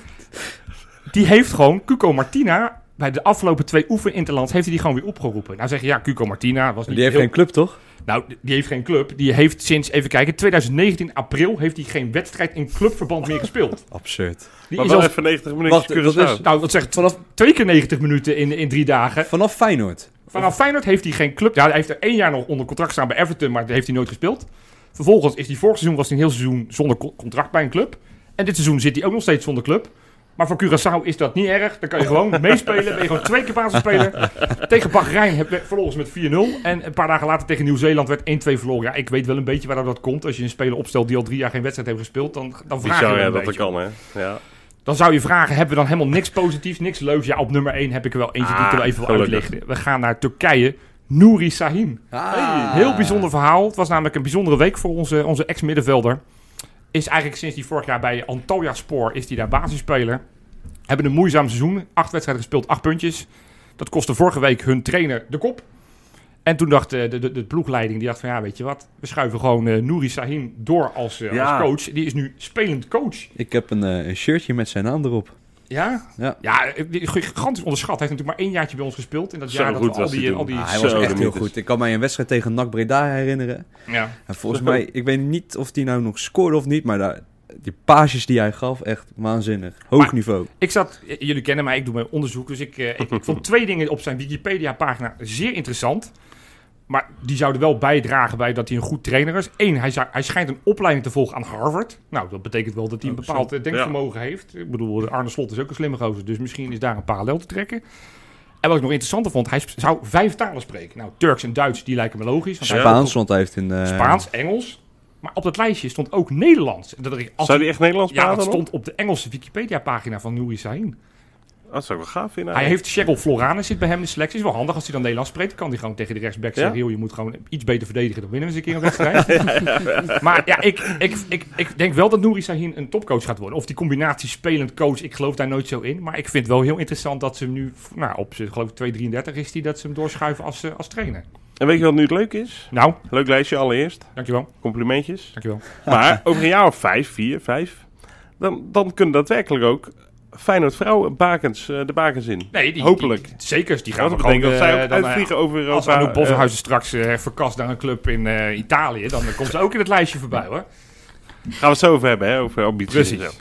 Die heeft gewoon Cuco Martina bij de afgelopen twee oefeninterlands heeft hij die gewoon weer opgeroepen. Nou zeg je, ja, Cuco Martina was niet die heeft heel... geen club, toch? Nou, die heeft geen club. Die heeft sinds, even kijken, twintig negentien april heeft hij geen wedstrijd in clubverband meer gespeeld. Absurd. Die Maar is wel al, even negentig minuutjes Wacht, dat Curaçao. is- nou, wat zegt vanaf twee keer negentig minuten in, in drie dagen. Vanaf Feyenoord. Vanaf Feyenoord heeft hij geen club. Ja, hij heeft er één jaar nog onder contract staan bij Everton, maar dat heeft hij nooit gespeeld. Vervolgens is hij vorig seizoen was hij een heel seizoen zonder co- contract bij een club. En dit seizoen zit hij ook nog steeds zonder club. Maar voor Curaçao is dat niet erg. Dan kan je gewoon meespelen. Ben je gewoon twee keer basisspeler. Tegen Bahrein heb- verloren ze met vier nul. En een paar dagen later tegen Nieuw-Zeeland werd één twee verloren. Ja, ik weet wel een beetje waar dat komt. Als je een speler opstelt die al drie jaar geen wedstrijd heeft gespeeld, dan, dan vraag je Bizar, wel ja, een dat dat beetje. kan, hè. Ja. Dan zou je vragen, hebben we dan helemaal niks positiefs, niks leuks? Ja, op nummer één heb ik er wel eentje die ik er wel even wil gelukkig. uitlichten. We gaan naar Turkije. Nouri Sahin. Ah. Heel bijzonder verhaal. Het was namelijk een bijzondere week voor onze, onze ex-middenvelder. Is eigenlijk sinds die vorig jaar bij Antalyaspor is hij daar basisspeler. Hebben een moeizaam seizoen. Acht wedstrijden gespeeld, acht puntjes. Dat kostte vorige week hun trainer de kop. En toen dacht de, de, de, de ploegleiding, die dacht van ja, weet je wat. We schuiven gewoon uh, Nouri Sahin door als, uh, Ja. als coach. Die is nu spelend coach. Ik heb een, eh, een shirtje met zijn naam erop. Ja? Ja. Ja, die- gigantisch onderschat. Hij heeft natuurlijk maar één jaartje bij ons gespeeld. In dat Zo jaar dat goed we al was hij die, toen. al die... Ah, hij Zo, was de echt heel mythes. goed. Ik kan mij een wedstrijd tegen N A C Breda herinneren. Ja. En volgens mij, ik weet niet of hij nou nog scoorde of niet, maar daar, die pages die hij gaf, echt waanzinnig. Hoog Maar- niveau. Ik zat, j- jullie kennen mij, ik doe mijn onderzoek. Dus ik, eh, ik, ik vond twee dingen op zijn Wikipedia-pagina zeer interessant. Maar die zouden wel bijdragen bij dat hij een goed trainer is. Eén, hij, zou, hij schijnt een opleiding te volgen aan Harvard. Nou, dat betekent wel dat hij een Oh, bepaald eh, denkvermogen heeft. Ik bedoel, Arne Slot is ook een slimme gozer. Dus misschien is daar een parallel te trekken. En wat ik nog interessanter vond, hij sp- zou vijf talen spreken. Nou, Turks en Duits, die lijken me logisch. Want hij heeft Spaans, want hij heeft in... eh, Spaans, Engels. Maar op dat lijstje stond ook Nederlands. En Dat er, als Zou die echt Nederlands ja, praten dat nog? stond op de Engelse Wikipedia-pagina van Nouri Sahin. Oh, dat zou ik wel gaaf vinden. Hij heeft Cheryl Floranus zit bij hem in de selectie. Is wel handig als hij dan Nederlands spreekt. Dan kan hij gewoon tegen de rechtsback Ja? zeggen... joh, je moet gewoon iets beter verdedigen. Dan winnen we eens een keer een wedstrijd. Maar ja, ik, ik, ik, ik denk wel dat Nouri Sahin een topcoach gaat worden. Of die combinatie spelend coach, ik geloof daar nooit zo in. Maar ik vind het wel heel interessant dat ze hem nu... Nou, op z'n, geloof ik twee drieëndertig is die dat ze hem doorschuiven als, eh, als trainer. En weet je wat nu het leuk is? Nou, Leuk lijstje allereerst. dankjewel. Complimentjes. Dankjewel. Maar over een jaar of vijf, vier, vijf... Dan, dan kunnen daadwerkelijk ook Feyenoord vrouwen bakens, eh, de bakens in. Nee, die, Hopelijk. Die, zeker, die gaan Want we dat gewoon... betekent dat zij eh, ook dan, eh, uitvliegen over Europa. Als Anouk Bossenhuizen eh, straks eh, verkast naar een club in eh, Italië... dan komt ze ook in het lijstje voorbij, hoor. gaan we het zo over hebben, hè? Over ambities. Precies. en zo.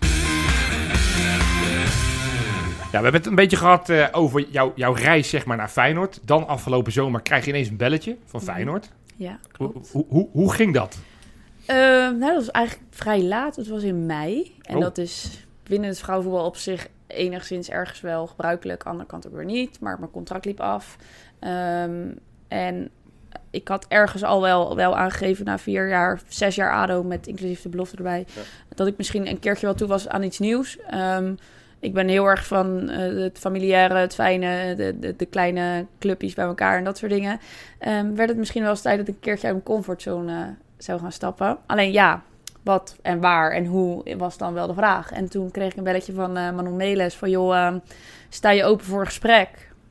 Ja, we hebben het een beetje gehad eh, over jou, jouw reis zeg maar, naar Feyenoord. Dan afgelopen zomer krijg je ineens een belletje van Feyenoord. Ja, Hoe, klopt. hoe, hoe, hoe ging dat? Eh, nou, dat was eigenlijk vrij laat. Het was in mei. En Oh. dat is binnen het vrouwenvoetbal op zich enigszins ergens wel gebruikelijk. Aan de andere kant ook weer niet. Maar mijn contract liep af. Um, en ik had ergens al wel, wel aangegeven na vier jaar, zes jaar A D O met inclusief de belofte erbij. Ja. Dat ik misschien een keertje wel toe was aan iets nieuws. Um, ik ben heel erg van uh, het familiaire, het fijne, de, de, de kleine clubjes bij elkaar en dat soort dingen. Um, werd het misschien wel eens tijd dat ik een keertje uit mijn comfortzone uh, zou gaan stappen. Alleen ja, wat en waar en hoe was dan wel de vraag. En toen kreeg ik een belletje van uh, Manon Meles van joh, uh, sta je open voor een gesprek?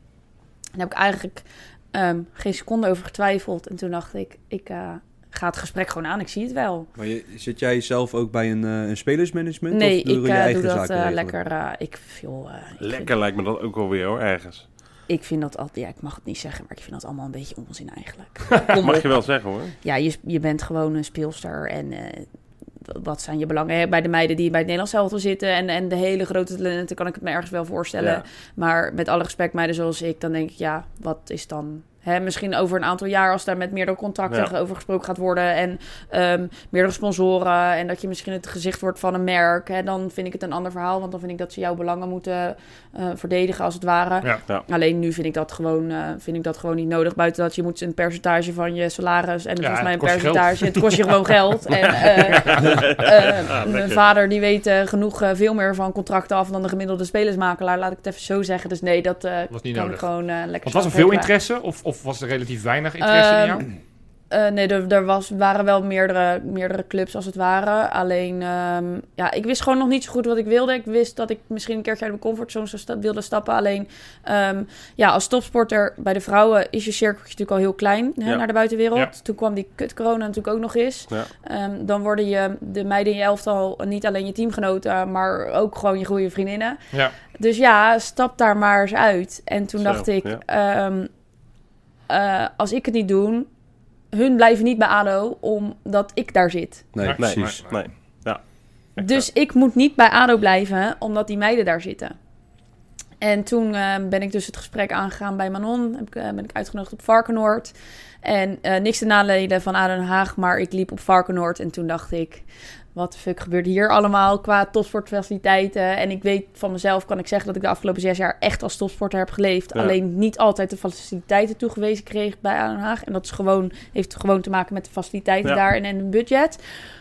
En daar heb ik eigenlijk um, geen seconde over getwijfeld. En toen dacht ik, ik uh, ga het gesprek gewoon aan, ik zie het wel. Maar je, zit jij zelf ook bij een, uh, een spelersmanagement? Nee, of doe ik je uh, eigen doe dat zaken uh, lekker. Uh, ik, joh, uh, ik lekker vind, lijkt me dat ook wel weer hoor, ergens. Ik vind dat altijd, ja, ik mag het niet zeggen, maar ik vind dat allemaal een beetje onzin eigenlijk. Kom mag op. je wel zeggen hoor. Ja, je, je bent gewoon een speelster en... Uh, wat zijn je belangen bij de meiden die bij het Nederlands elftal zitten en, en de hele grote talenten kan ik het me ergens wel voorstellen. Ja. Maar met alle respect meiden zoals ik, dan denk ik, ja, wat is dan... Hè, misschien over een aantal jaar als daar met meerdere contracten ja. over gesproken gaat worden en um, meerdere sponsoren en dat je misschien het gezicht wordt van een merk, hè, dan vind ik het een ander verhaal, want dan vind ik dat ze jouw belangen moeten uh, verdedigen als het ware. Ja. Ja. Alleen nu vind ik dat gewoon uh, vind ik dat gewoon niet nodig, buiten dat je moet een percentage van je salaris en ja, volgens mij een percentage, het kost je gewoon geld. En uh, uh, ja, mijn vader die weet uh, genoeg uh, veel meer van contracten af dan de gemiddelde spelersmakelaar, laat ik het even zo zeggen. Dus nee, dat uh, was niet kan nodig. ik gewoon uh, lekker. Want was er veel interesse of Of was er relatief weinig interesse uh, in jou? Uh, nee, er, er was, waren wel meerdere, meerdere clubs als het ware. Alleen, um, ja, ik wist gewoon nog niet zo goed wat ik wilde. Ik wist dat ik misschien een keertje uit mijn comfortzone sta- wilde stappen. Alleen, um, ja, als topsporter bij de vrouwen is je cirkeltje natuurlijk al heel klein hè, ja. naar de buitenwereld. Ja. Toen kwam die kut corona natuurlijk ook nog eens. Ja. Um, dan worden je de meiden in je elftal niet alleen je teamgenoten, maar ook gewoon je goede vriendinnen. Ja. Dus ja, stap daar maar eens uit. En toen Zo, dacht ik... Ja. Um, Uh, als ik het niet doe, hun blijven niet bij A D O omdat ik daar zit. Nee, nee precies. Nee, nee. Ja, dus ik moet niet bij A D O blijven omdat die meiden daar zitten. En toen uh, ben ik dus het gesprek aangegaan bij Manon. Heb ik, uh, ben ik uitgenodigd op Varkenoord. En uh, niks te nadelen van A D O Den Haag, maar ik liep op Varkenoord en toen dacht ik... Wat de fuck gebeurt hier allemaal qua topsportfaciliteiten? En ik weet van mezelf, kan ik zeggen dat ik de afgelopen zes jaar echt als topsporter heb geleefd. Ja. Alleen niet altijd de faciliteiten toegewezen kreeg bij A D O Den Haag. En dat is gewoon, heeft gewoon te maken met de faciliteiten ja. daar en, en het budget.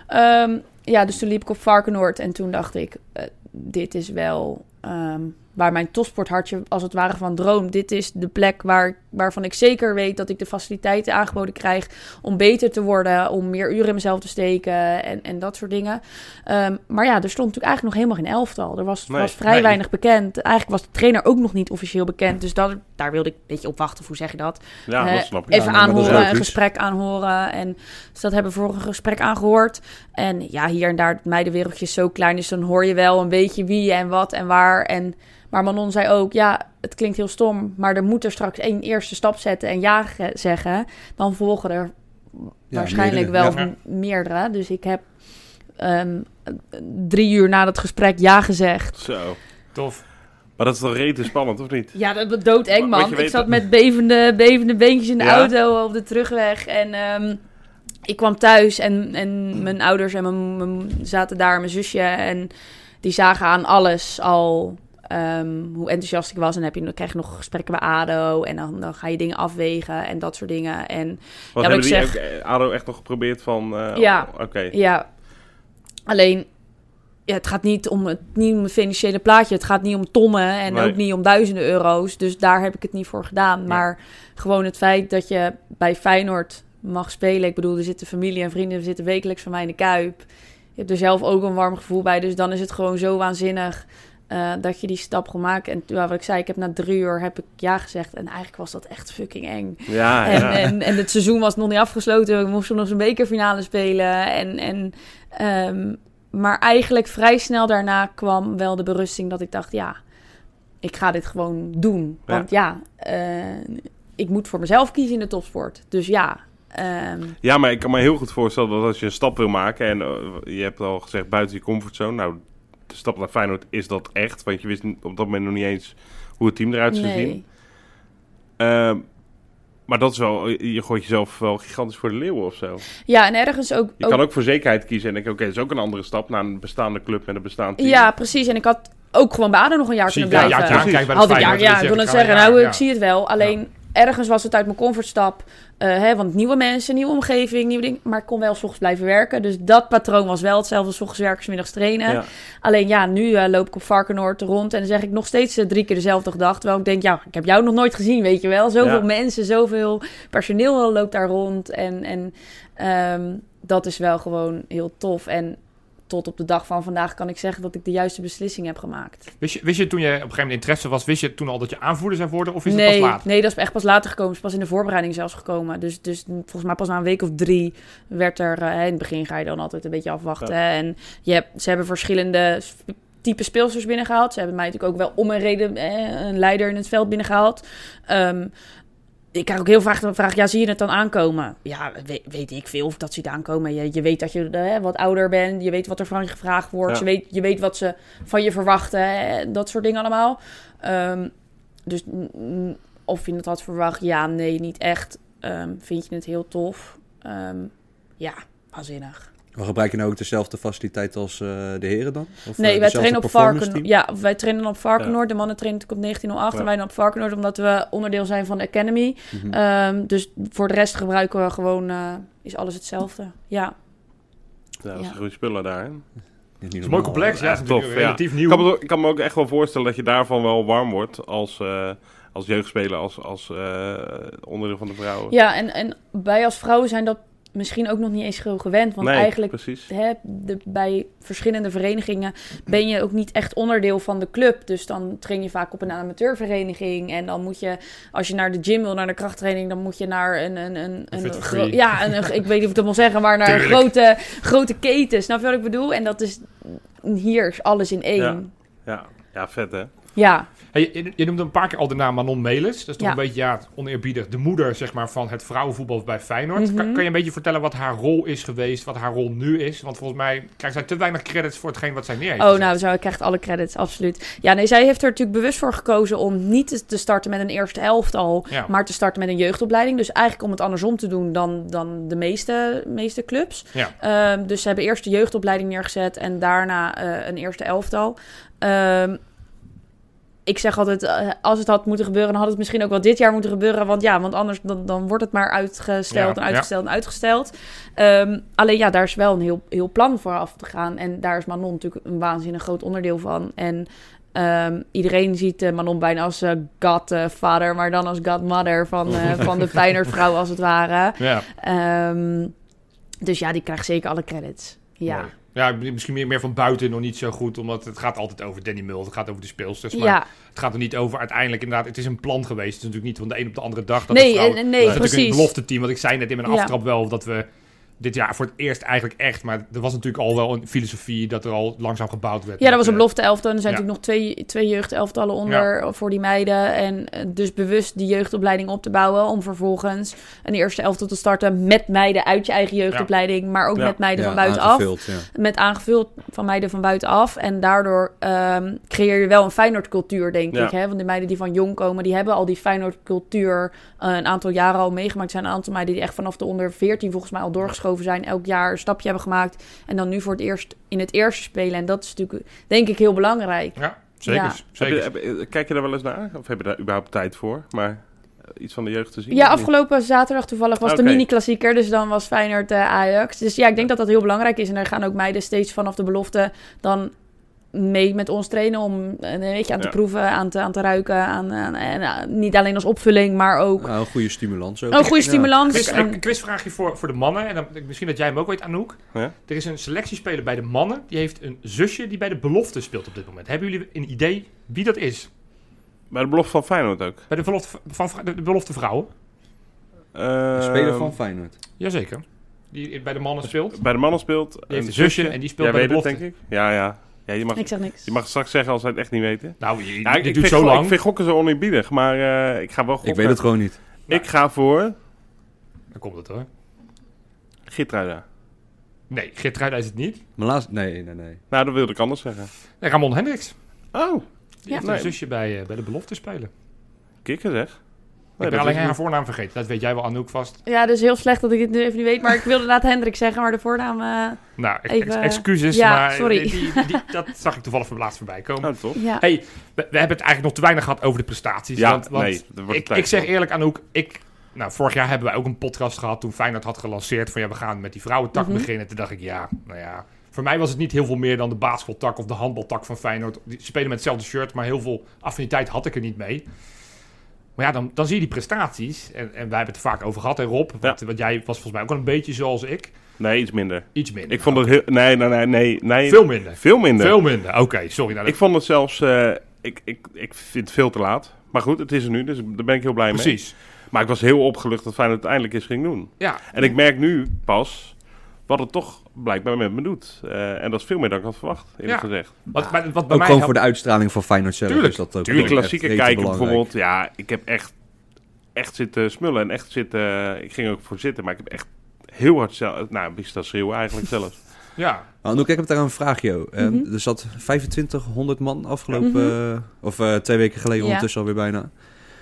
Um, ja, dus toen liep ik op Varkenoord en toen dacht ik, uh, dit is wel... Um, waar mijn topsporthartje als het ware van droomt. Dit is de plek waar, waarvan ik zeker weet dat ik de faciliteiten aangeboden krijg om beter te worden, om meer uren in mezelf te steken en, en dat soort dingen. Um, maar ja, er stond natuurlijk eigenlijk nog helemaal geen elftal. Er was, nee, was vrij nee. weinig bekend. Eigenlijk was de trainer ook nog niet officieel bekend. Dus dat, daar wilde ik een beetje op wachten. Of hoe zeg je dat? Ja, uh, dat snap ik. Even ja, aanhoren, een gesprek aanhoren. En dus dat hebben we voor een gesprek aangehoord. En ja, hier en daar, het meidenwereldje is zo klein, dus dan hoor je wel een beetje wie en wat en waar. En maar Manon zei ook, ja, het klinkt heel stom, maar er moet er straks één eerste stap zetten en ja ge- zeggen. Dan volgen er ja, waarschijnlijk meerdere. wel ja. meerdere. Dus ik heb um, drie uur na dat gesprek ja gezegd. Zo, tof. Maar dat is toch rete spannend, of niet? Ja, dat was doodeng, man. Ik zat met bevende, bevende beentjes in de ja? auto op de terugweg en... Um, ik kwam thuis en, en mijn ouders en mijn, mijn, zaten daar, mijn zusje. En die zagen aan alles al um, hoe enthousiast ik was. En dan, heb je, dan krijg je nog gesprekken bij A D O. En dan, dan ga je dingen afwegen en dat soort dingen. En, Wat ja, hebben ik die zeg, ook, A D O echt nog geprobeerd van... Uh, ja, oké. Okay. Ja, alleen... Ja, het gaat niet om het, niet om het financiële plaatje. Het gaat niet om tonnen en nee. ook niet om duizenden euro's. Dus daar heb ik het niet voor gedaan. Ja. Maar gewoon het feit dat je bij Feyenoord mag spelen. Ik bedoel, er zitten familie en vrienden, er zitten wekelijks van mij in de Kuip. Je hebt er zelf ook een warm gevoel bij. Dus dan is het gewoon zo waanzinnig uh, dat je die stap gaat maken. En ja, wat ik zei, ik heb na drie uur heb ik ja gezegd. En eigenlijk was dat echt fucking eng. Ja, en, ja. En, en het seizoen was nog niet afgesloten. We moesten nog zo'n bekerfinale spelen. En... en um, maar eigenlijk vrij snel daarna kwam wel de berusting dat ik dacht, ja, ik ga dit gewoon doen. Ja. Want ja, uh, ik moet voor mezelf kiezen in de topsport. Dus ja. Um... Ja, maar ik kan me heel goed voorstellen dat als je een stap wil maken... en uh, je hebt al gezegd buiten je comfortzone... nou, de stap naar Feyenoord is dat echt. Want je wist op dat moment nog niet eens hoe het team eruit zou nee. zien. Uh, Maar dat is wel, je gooit jezelf wel gigantisch voor de leeuwen of zo. Ja, en ergens ook... Je ook kan ook voor zekerheid kiezen en denken, oké, okay, dat is ook een andere stap naar een bestaande club met een bestaand team. Ja, precies. En ik had ook gewoon bij A D O nog een jaar kunnen Ja, blijven. ja, ja, kijk, bij de Had ik, ja, Feyenoord, ja, dus ik wil je het kan- zeggen. ja, Nou, ja. ik zie het wel. Alleen, ergens was het uit mijn comfortstap. Uh, hè, want nieuwe mensen, nieuwe omgeving, nieuwe dingen. Maar ik kon wel 's ochtends blijven werken. Dus dat patroon was wel hetzelfde als 's ochtends werken, 's middags trainen. Ja. Alleen ja, nu uh, loop ik op Varkenoord rond. En dan zeg ik nog steeds uh, drie keer dezelfde dag. Terwijl ik denk, ja, ik heb jou nog nooit gezien, weet je wel. Zoveel Ja. mensen, zoveel personeel loopt daar rond. En, en um, dat is wel gewoon heel tof. En tot op de dag van vandaag kan ik zeggen dat ik de juiste beslissing heb gemaakt. Wist je, wist je toen je op een gegeven moment interesse was, wist je toen al dat je aanvoerder zou worden? Of is het nee, pas later? nee, dat is echt pas later gekomen. Het is pas in de voorbereiding zelfs gekomen. Dus, dus volgens mij pas na een week of drie werd er... Uh, in het begin ga je dan altijd een beetje afwachten. Ja. En je hebt, ze hebben verschillende sp- type speelsters binnengehaald. Ze hebben mij natuurlijk ook wel om een reden eh, een leider in het veld binnengehaald. Um, ik krijg ook heel vaak de vraag, ja, zie je het dan aankomen? Ja, weet, weet ik veel of dat ziet aankomen. Je, je weet dat je uh, wat ouder bent. Je weet wat er van je gevraagd wordt. Ja. Je, weet, je weet wat ze van je verwachten. Hè, dat soort dingen allemaal. Um, dus mm, of je het had verwacht, ja, nee, niet echt. Um, vind je het heel tof? Um, ja, waanzinnig. Maar gebruik je nou ook dezelfde faciliteit als uh, de heren dan? Of, Nee, uh, wij dezelfde trainen op performance Varkenoord. team? Ja, wij trainen op Varkenoord. Ja. De mannen trainen natuurlijk op negentien nul acht Ja. en wij dan op Varkenoord, omdat we onderdeel zijn van de Academy. Mhm. Um, dus voor de rest gebruiken we gewoon, uh, is alles hetzelfde. Ja. Ja, dat is Ja. een goede spullen daar. Hè? Is niet Het is normaal. mooi complex, ja. Ja, Het is natuurlijk tof, ja. relatief Ik nieuw. kan, me, ik kan me ook echt wel voorstellen dat je daarvan wel warm wordt als, uh, als jeugdspeler, als, als uh, onderdeel van de vrouwen. Ja, en, en wij als vrouwen zijn dat misschien ook nog niet eens gewoon gewend. Want nee, eigenlijk precies. hè, de, bij verschillende verenigingen ben je ook niet echt onderdeel van de club. Dus dan train je vaak op een amateurvereniging. En dan moet je, als je naar de gym wil, naar de krachttraining, dan moet je naar een... een, een, een Fit for gro- free. ja, een, een- ik weet niet of ik dat wil zeggen, maar naar een Tuurlijk. grote, grote keten. Snap je wat ik bedoel? En dat is, hier is alles in één. Ja, ja, vet hè. Ja. Hey, je, je noemde een paar keer al de naam Manon Melis. Dat is toch Ja. een beetje ja, oneerbiedig. De moeder zeg maar, van het vrouwenvoetbal bij Feyenoord. Mhm. kan, kan je een beetje vertellen wat haar rol is geweest? Wat haar rol nu is? Want volgens mij krijgt zij te weinig credits voor hetgeen wat zij neer heeft Oh, gezet. nou, zo, ik krijg alle credits, absoluut. Ja, nee, zij heeft er natuurlijk bewust voor gekozen om niet te- te starten met een eerste elftal, Ja. maar te starten met een jeugdopleiding. Dus eigenlijk om het andersom te doen dan, dan de meeste, meeste clubs. Ja. Um, dus ze hebben eerst de jeugdopleiding neergezet en daarna uh, een eerste elftal. Um, ik zeg altijd, uh, als het had moeten gebeuren, dan had het misschien ook wel dit jaar moeten gebeuren. Want ja, want anders dan, dan wordt het maar uitgesteld Ja, en uitgesteld en uitgesteld. Um, alleen ja, daar is wel een heel, heel plan voor af te gaan. En daar is Manon natuurlijk een waanzinnig groot onderdeel van. En um, iedereen ziet uh, Manon bijna als uh, godvader, maar dan als godmother van, uh, van de Feyenoordvrouw als het ware. Ja. Um, dus ja, die krijgt zeker alle credits. Ja. Mooi. Ja, misschien meer, meer van buiten nog niet zo goed, omdat het gaat altijd over Danny Mul, het gaat over de speelsters, maar Ja, het gaat er niet over uiteindelijk inderdaad, het is een plan geweest, het is natuurlijk niet van de een op de andere dag dat nee, de vrouwen, en- nee, het is natuurlijk precies. een belofte team, want ik zei net in mijn Ja. aftrap wel dat we dit jaar voor het eerst eigenlijk echt, maar er was natuurlijk al wel een filosofie dat er al langzaam gebouwd werd. Ja, dat met, was een eh, belofte elftal. En er zijn ja. natuurlijk nog twee, twee jeugdelftallen onder voor die meiden. En uh, dus bewust die jeugdopleiding op te bouwen om vervolgens een eerste elftal te starten met meiden uit je eigen jeugdopleiding, maar ook Ja. met meiden Ja, van buitenaf. aangevuld, ja. Met aangevuld van meiden van buitenaf. En daardoor um, creëer je wel een Feyenoord-cultuur, denk Ja. ik. Hè? Want de meiden die van jong komen, die hebben al die Feyenoord-cultuur uh, een aantal jaren al meegemaakt. Er zijn een aantal meiden die echt vanaf de onder veertien volgens mij al doorgeschoven zijn. Elk jaar een stapje hebben gemaakt. En dan nu voor het eerst in het eerste spelen. En dat is natuurlijk, denk ik, heel belangrijk. Ja, zeker. Ja. Heb zeker. je, heb je- kijk je daar wel eens naar? Of heb je daar überhaupt tijd voor? Maar uh, iets van de jeugd te zien? Ja, of niet? afgelopen zaterdag toevallig was Oké. de mini-klassieker. Dus dan was Feyenoord uh, Ajax. Dus ja, ik denk dat dat heel belangrijk is. En daar gaan ook meiden steeds vanaf de belofte dan mee met ons trainen om een beetje aan te Ja. proeven, aan te, aan te ruiken. Aan, aan, en, uh, niet alleen als opvulling, maar ook Nou, een goede stimulans ook. een goede Ja. stimulans. Quiz, En- een quizvraagje voor, voor de mannen. En dan, misschien dat jij hem ook weet, Anouk. Ja? Er is een selectiespeler bij de mannen. Die heeft een zusje die bij de belofte speelt op dit moment. Hebben jullie een idee wie dat is? Bij de belofte van Feyenoord ook. Bij de belofte, van, de, de belofte vrouwen? Uh, Een speler van Feyenoord. Jazeker. Die bij de mannen speelt. Bij de mannen speelt. Die heeft een zusje en die speelt Jij bij de weet het, belofte. denk ik. Ja, ja. ja je, mag, ik zeg niks. je mag straks zeggen als zij het echt niet weten. Nou, je, Ja, dit ik, duurt vind, zo go- lang. ik vind gokken zo oneerbiedig, maar uh, ik ga wel gokken. Ik weet het gewoon niet. Ik ga voor Dan komt het hoor. Geertruida. Nee, Geertruida is het niet. Mijn laatste... Nee, nee, nee. Nou, dat wilde ik anders zeggen. Nee, Ramon Hendricks. Oh, Die heeft nee. een zusje bij, uh, bij de belofte spelen. kikker zeg. ben dat alleen is haar niet. voornaam vergeten. Dat weet jij wel, Anouk, vast. Ja, dus heel slecht dat ik het nu even niet weet. Maar ik wilde inderdaad Hendrik zeggen, maar de voornaam... Uh, Nou, ex- Even- excuses, ja, maar sorry. Die, die, die- dat zag ik toevallig van laatst voorbij komen. Nou, toch? ja. Hey, we, we hebben het eigenlijk nog te weinig gehad over de prestaties. Ja, want, want nee, dat wordt ik, tijd ik zeg voor. eerlijk, Anouk, ik... Nou, vorig jaar hebben wij ook een podcast gehad toen Feyenoord had gelanceerd van ja, we gaan met die vrouwentak Mhm. beginnen. Toen dacht ik, ja, nou ja... Voor mij was het niet heel veel meer dan de basketbaltak of de handbaltak van Feyenoord. Die spelen met hetzelfde shirt, maar heel veel affiniteit had ik er niet mee. Maar ja, dan, dan zie je die prestaties. En, en wij hebben het er vaak over gehad, hè Rob? Want, want jij was volgens mij ook wel een beetje zoals ik. Nee, iets minder. Iets minder. Ik vond het heel... Nee, nee, nee, nee. nee Veel minder. Veel minder. Veel minder, oké, sorry. Nou, Ik vond het zelfs... eh, ik, ik, ik vind het veel te laat. Maar goed, het is er nu, dus daar ben ik heel blij mee. precies. Maar ik was heel opgelucht dat Feyenoord het uiteindelijk eens ging doen. Ja, En ik merk nu pas wat het toch blijkbaar met me doet. Uh, en dat is veel meer dan ik had verwacht, eerlijk Ja. gezegd. wat, wat, wat bij Ook mij gewoon helpt- voor de uitstraling van Feyenoord zelf. Tuurlijk, is dat ook tuurlijk. Die echt klassieke rete kijken belangrijk. bijvoorbeeld. Ja, ik heb echt, echt zitten smullen en echt zitten... Ik ging er ook voor zitten, maar ik heb echt heel hard... Zelf, nou, wie is dat schreeuwen eigenlijk zelfs. Ja, Nou, Anouk, ik heb daar een vraagje. Uh, Mhm. Er zat vijfentwintighonderd man afgelopen... Mhm. uh, of uh, twee weken geleden Ja. ondertussen alweer bijna.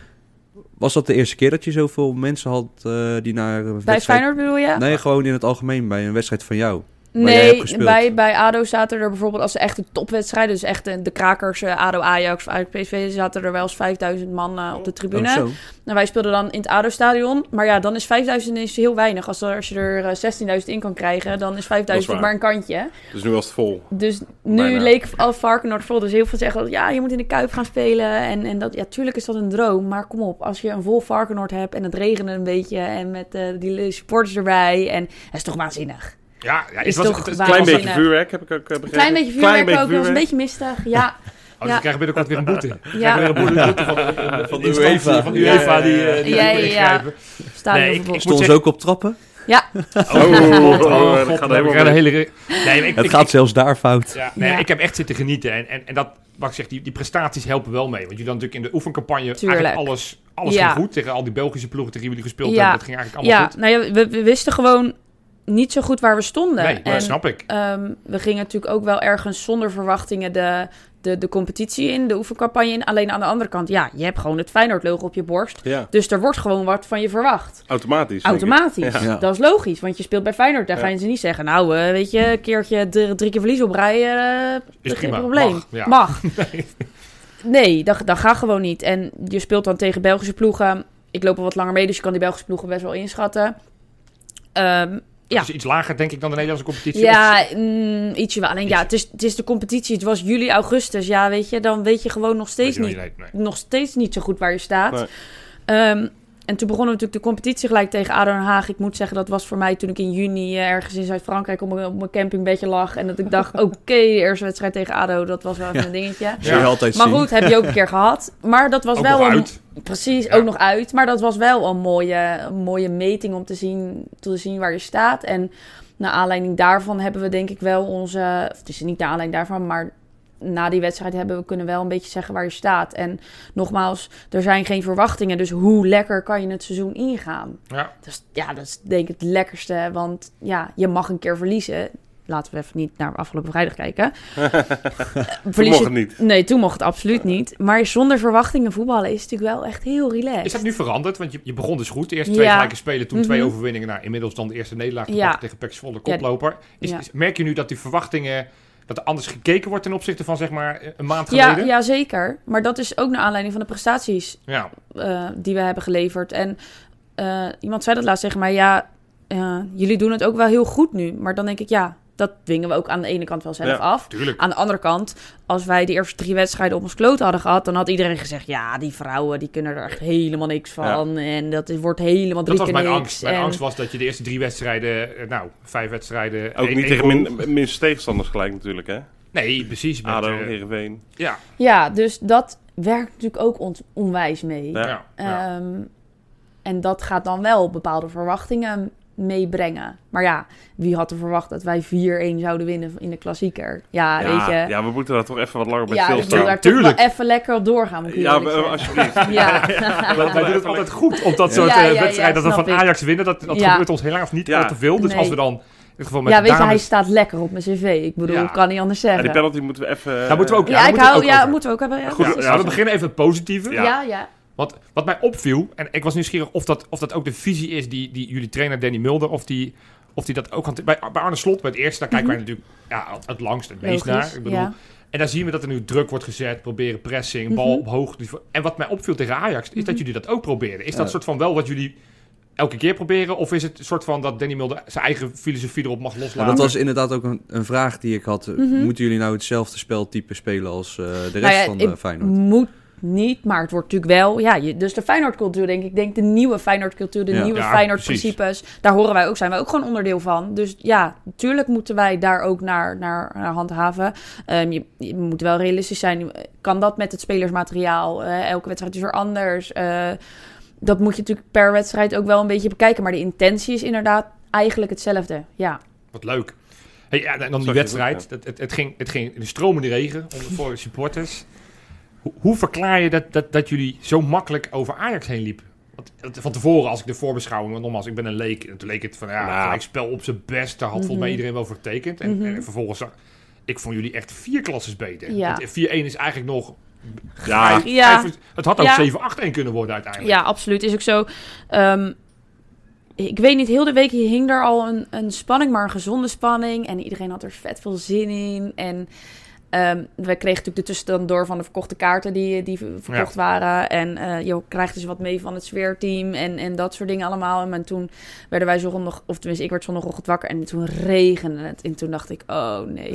Was dat de eerste keer dat je zoveel mensen had uh, die naar... een Bij wedstrijd... Feyenoord bedoel je? Nee, gewoon in het algemeen bij een wedstrijd van jou. waar jij hebt Nee, gespeeld. bij, bij ADO zaten er bijvoorbeeld als echte topwedstrijden, dus echt de, de krakers, uh, ADO Ajax of Ajax P S V, zaten er wel eens vijfduizend man uh, op de tribune. Oh, zo. En wij speelden dan in het ADO-stadion. Maar ja, dan is vijfduizend is heel weinig. Als, er, als je er uh, zestienduizend in kan krijgen, dan is vijfduizend waar. maar een kantje. Dus nu was het vol. Dus nu Bijna. leek al Varkenoord vol. Dus heel veel zeggen, ja, je moet in de Kuip gaan spelen. En, en dat, ja, tuurlijk is dat een droom. Maar kom op, als je een vol Varkenoord hebt en het regende een beetje en met uh, die supporters erbij. En dat is toch waanzinnig. ja, ja Is het was, toch het, het, waar- Klein was beetje in, vuurwerk heb ik ook uh, begrepen. Klein beetje vuurwerk ook, was een beetje mistig. Ja, oh, dus ja. we krijgen binnenkort weer een boete. We Ja. krijgen weer een boete van de, Van de instantie, UEFA. Van de Ja, UEFA ja, die, ja. uh, die Ja, moet ja, ja. ingrijpen. stadion Nee, ik- vervolgens. ik- Stonden ze zeggen- ook op trappen? Ja, Oh, Oh, oh, god, dat we gaat helemaal krijgen een mis. hele... Nee, maar ik, Het ik, gaat ik- zelfs daar fout. ja, nee, Ja. ik heb echt zitten genieten. En, en, en dat, wat ik zeg, die, die prestaties helpen wel mee. Want jullie hadden natuurlijk in de oefencampagne Tuurlijk. eigenlijk alles, alles Ja. ging goed. Tegen al die Belgische ploegen tegen wie jullie gespeeld Ja. hebben. Dat ging eigenlijk allemaal ja goed. nou ja, we, we wisten gewoon niet zo goed waar we stonden. Nee, dat En, snap ik. ehm, we gingen natuurlijk ook wel ergens zonder verwachtingen de, de, de competitie in, de oefencampagne in. Alleen aan de andere kant, ja, je hebt gewoon het Feyenoord-logo op je borst. Ja, Dus er wordt gewoon wat van je verwacht. automatisch. denk ik. Automatisch. Ja. Ja. Dat is logisch, want je speelt bij Feyenoord. Daar Ja. gaan ze niet zeggen, nou, eh, weet je, een keertje drie, drie keer verlies op rij, eh, Is geen prima. probleem. Mag, ja. Mag. Nee, dat, dat gaat gewoon niet. En je speelt dan tegen Belgische ploegen. Ik loop al wat langer mee, dus je kan die Belgische ploegen best wel inschatten. Ehm, Ja. Dus iets lager, denk ik, dan de Nederlandse competitie. Ja, mm, ietsje wel. Alleen ja, het is, het is de competitie. Het was juli, augustus. Ja, weet je, dan weet je gewoon nog steeds, Weet niet, je wel, nee, nee. nog steeds niet zo goed waar je staat. Nee. Ehm, en toen begonnen we natuurlijk de competitie gelijk tegen ADO Den Haag. Ik moet zeggen, dat was voor mij toen ik in juni eh, ergens in Zuid-Frankrijk op mijn, op mijn campingbedje lag. En dat ik dacht, oké, de eerste wedstrijd tegen ADO, dat was wel even Ja. een dingetje. Zul je Ja. altijd Maar zien. goed, heb je ook een keer gehad. Maar dat was Ook wel nog een, uit. Precies, Ja. ook nog uit. Maar dat was wel een mooie, een mooie meting om te zien, te zien waar je staat. En naar aanleiding daarvan hebben we denk ik wel onze... Of het is niet naar aanleiding daarvan, maar na die wedstrijd hebben we kunnen wel een beetje zeggen waar je staat. En nogmaals, er zijn geen verwachtingen. Dus hoe lekker kan je het seizoen ingaan? Ja. Dus ja, dat is denk ik het lekkerste. Want ja, je mag een keer verliezen. Laten we even niet naar afgelopen vrijdag kijken. Toen mocht het niet. Nee, toen mocht het absoluut niet. Maar zonder verwachtingen voetballen is natuurlijk wel echt heel relaxed. Is dat nu veranderd? Want je, je begon dus goed. Eerst twee Ja. gelijke spelen, toen twee Mhm. overwinningen. Nou, inmiddels dan de eerste nederlaag te Ja. pakken tegen P E C Zwolle, koploper. Is, Ja. is- merk je nu dat die verwachtingen... dat er anders gekeken wordt ten opzichte van zeg maar een maand Ja, geleden? ja, zeker. Maar dat is ook naar aanleiding van de prestaties Ja. eh, die we hebben geleverd. En eh, iemand zei dat laatst tegen mij, ja, eh, jullie doen het ook wel heel goed nu. Maar dan denk ik, ja, dat dwingen we ook aan de ene kant wel zelf Ja. af. Tuurlijk. Aan de andere kant, als wij de eerste drie wedstrijden op ons kloot hadden gehad, dan had iedereen gezegd, ja, die vrouwen, die kunnen er echt helemaal niks van. En dat is, wordt helemaal drie Dat was keer mijn niks. angst. Mijn En- angst was dat je de eerste drie wedstrijden... eh, nou, vijf wedstrijden... Ook één- niet één tegen goal- min, minste tegenstanders gelijk natuurlijk, hè? Nee, precies. Met, ADO, eh, Heerenveen. ja. Ja, dus dat werkt natuurlijk ook ont- onwijs mee. Ja. Ja. Ja. Ehm, en dat gaat dan wel bepaalde verwachtingen meebrengen. Maar ja, wie had er verwacht dat wij vier-een zouden winnen in de klassieker? Ja, weet je. ja, we moeten daar toch even wat langer bij Ja, ik wil stilstaan. daar toch Tuurlijk. wel even lekker op doorgaan. Moet ik Ja, eerlijk maar, zeggen. alsjeblieft. Ja. Wij, wij doen het altijd goed op dat soort Ja, eh, ja, ja, wedstrijden. dat we snap van ik. Ajax winnen. Dat, dat Ja. gebeurt ons helaas niet Ja. al te veel. Dus Nee. als we dan... In ieder geval met Ja, weet je, dames- hij staat lekker op mijn cv. Ik bedoel, Ja. ik kan niet anders Ja, zeggen. die penalty moeten we even... Daar moeten we ook... Ja, daar ik moeten we hou, ook ja, over. moeten we ook hebben. Ja, Goed, Ja, precies. ja, we beginnen even het positieve. Ja. Ja, ja. Want wat mij opviel, en ik was nieuwsgierig of dat, of dat ook de visie is die, die jullie trainer Danny Mulder, of die, of die dat ook had. Bij, bij Arne Slot, bij het eerste, daar kijken Mhm. wij natuurlijk ja, het langst, het meest Logisch, naar. Ik bedoel, ja. En daar zien we dat er nu druk wordt gezet, proberen pressing, bal Mhm. op hoog niveau. En wat mij opviel tegen Ajax, is Mhm. dat jullie dat ook proberen. Is dat Ja. soort van wel wat jullie elke keer proberen? Of is het een soort van dat Danny Mulder zijn eigen filosofie erop mag loslaten? Ja, dat was inderdaad ook een, een vraag die ik had. Mhm. Moeten jullie nou hetzelfde speltype spelen als uh, de rest Nou ja, van ik uh, Feyenoord? Moet niet, maar het wordt natuurlijk wel... Ja, je, dus de Feyenoord-cultuur, denk ik. Ik denk de nieuwe Feyenoord-cultuur, de Ja. nieuwe Ja, Feyenoord-principes. Daar horen wij ook, zijn wij ook gewoon onderdeel van. Dus ja, natuurlijk moeten wij daar ook naar, naar, naar handhaven. Um, je, je moet wel realistisch zijn. Kan dat met het spelersmateriaal? Uh, elke wedstrijd is er anders. Uh, dat moet je natuurlijk per wedstrijd ook wel een beetje bekijken. Maar de intentie is inderdaad eigenlijk hetzelfde. Ja. Wat leuk. Hey, ja, en dan die Zag je wedstrijd. goed, Het, het, het, ging, het ging in de stromende regen onder, voor de supporters. Hoe, hoe verklaar je dat, dat, dat jullie zo makkelijk over Ajax heen liepen? Want, want van tevoren, als ik de voorbeschouwing... Want nogmaals, ik ben een leek. En toen leek het van, ja, Nou. gelijk spel op zijn best. Daar had volgens mij Mhm. iedereen wel voor getekend. En, Mhm. en vervolgens... zag- Ik vond jullie echt vier klasses beter. Ja. Want vier-één is eigenlijk nog... Ja, Ja. Het had ook Ja. zeven acht-één kunnen worden uiteindelijk. Ja, absoluut. Is ook zo. Um, ik weet niet, heel de week hing er al een, een spanning, maar een gezonde spanning. En iedereen had er vet veel zin in. En um, we kregen natuurlijk de tussenstand door van de verkochte kaarten die, die verkocht Ja. waren. En uh, je krijgt dus wat mee van het sfeerteam en, en dat soort dingen allemaal. En toen werden wij zondag, of tenminste ik werd zondagochtend wakker en toen regende het. En toen dacht ik, oh nee.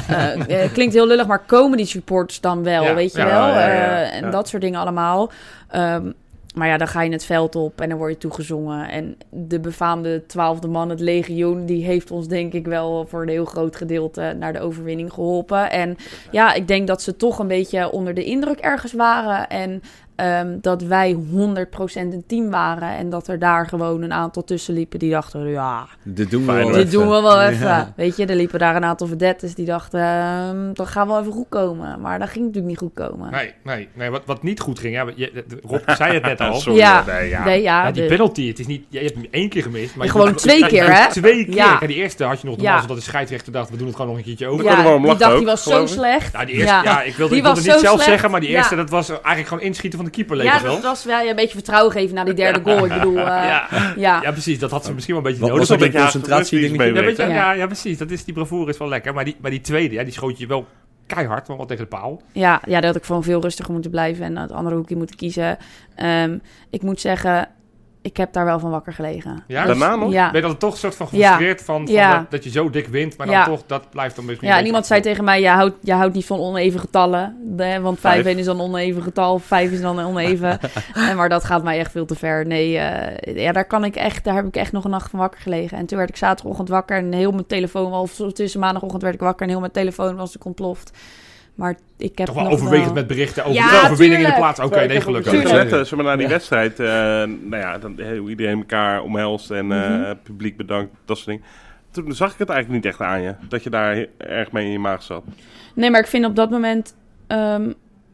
uh, uh, klinkt heel lullig, maar komen die supporters dan wel, Ja, weet je ja, wel? ja, ja, ja. Uh, en Ja. dat soort dingen allemaal. Um, Maar ja, dan ga je het veld op en dan word je toegezongen. En de befaamde twaalfde man, het legioen, die heeft ons denk ik wel voor een heel groot gedeelte naar de overwinning geholpen. En ja, ik denk dat ze toch een beetje onder de indruk ergens waren. En um, dat wij honderd procent een team waren. En dat er daar gewoon een aantal tussen liepen die dachten, ja, Dit doen we Feyenoord. wel dit doen we wel even. Ja. Weet je, er liepen daar een aantal vedettes die dachten, um, dat gaat wel even goed komen. Maar dat ging natuurlijk niet goed komen. Nee, nee, nee wat, wat niet goed ging... Ja, je, de- Rob zei het net al. Sorry, Ja. nee, ja. Nee, ja, Ja, die de- penalty, het is niet... Je hebt hem één keer gemist. Maar je Gewoon doet- twee ja, keer, je doet hè? Twee keer. Ja. En die eerste had je nog de Ja. mazzel dat de scheidsrechter dacht... we doen het gewoon nog een keertje over. Ja. kunnen we wel om die lachen dacht, die ook, was zo geloof ik. slecht. Nou, die eerste, ja. Ja. ik wilde, Die ik wilde was het niet zo zelf slecht. zeggen... maar die eerste, Ja. dat was eigenlijk gewoon inschieten van de keeper, leek Ja, het wel. dat was wel ja, een beetje vertrouwen geven na die derde goal. Ik bedoel, uh, ja. ja. Ja. ja, precies. Dat had ze misschien wel een beetje Wat nodig. was dat een een beetje concentratie Haagse dingetje? Ja, mee weet je, weet, ja. hè? Ja, precies. Dat is, die bravoure is wel lekker. Maar die, maar die tweede, ja, die schoot je wel keihard, maar wel tegen de paal. Ja, ja, dat had ik gewoon veel rustiger moeten blijven en het andere hoekje moeten kiezen. Um, ik moet zeggen, ik heb daar wel van wakker gelegen. Ja? Daarna nog? Ja. Ben je dan toch een soort van gefrustreerd van, van Ja. dat, dat je zo dik wint, maar dan Ja. toch, dat blijft dan misschien... Ja, een en iemand beetje zei tegen mij, je houdt, je houdt niet van oneven getallen. Hè, want Vijf. vijf één is dan een oneven getal, vijf is dan een oneven. en, maar dat gaat mij echt veel te ver. Nee, uh, ja, daar, kan ik echt, daar heb ik echt nog een nacht van wakker gelegen. En toen werd ik zaterdagochtend wakker en heel mijn telefoon... of tussen maandagochtend werd ik wakker en heel mijn telefoon was ik ontploft. Maar ik heb toch wel nog overwegend wel... met berichten over Ja, de overwinning in de tuurlijk. plaats. Oké, nee, gelukkig. Ik Tuurlijk. zeg, zeg maar, na die wedstrijd, uh, nou ja, dan, uh, hoe iedereen elkaar omhelst en uh, Mhm. publiek bedankt, dat soort dingen. Toen zag ik het eigenlijk niet echt aan je, dat je daar he- erg mee in je maag zat. Nee, maar ik vind op dat moment um,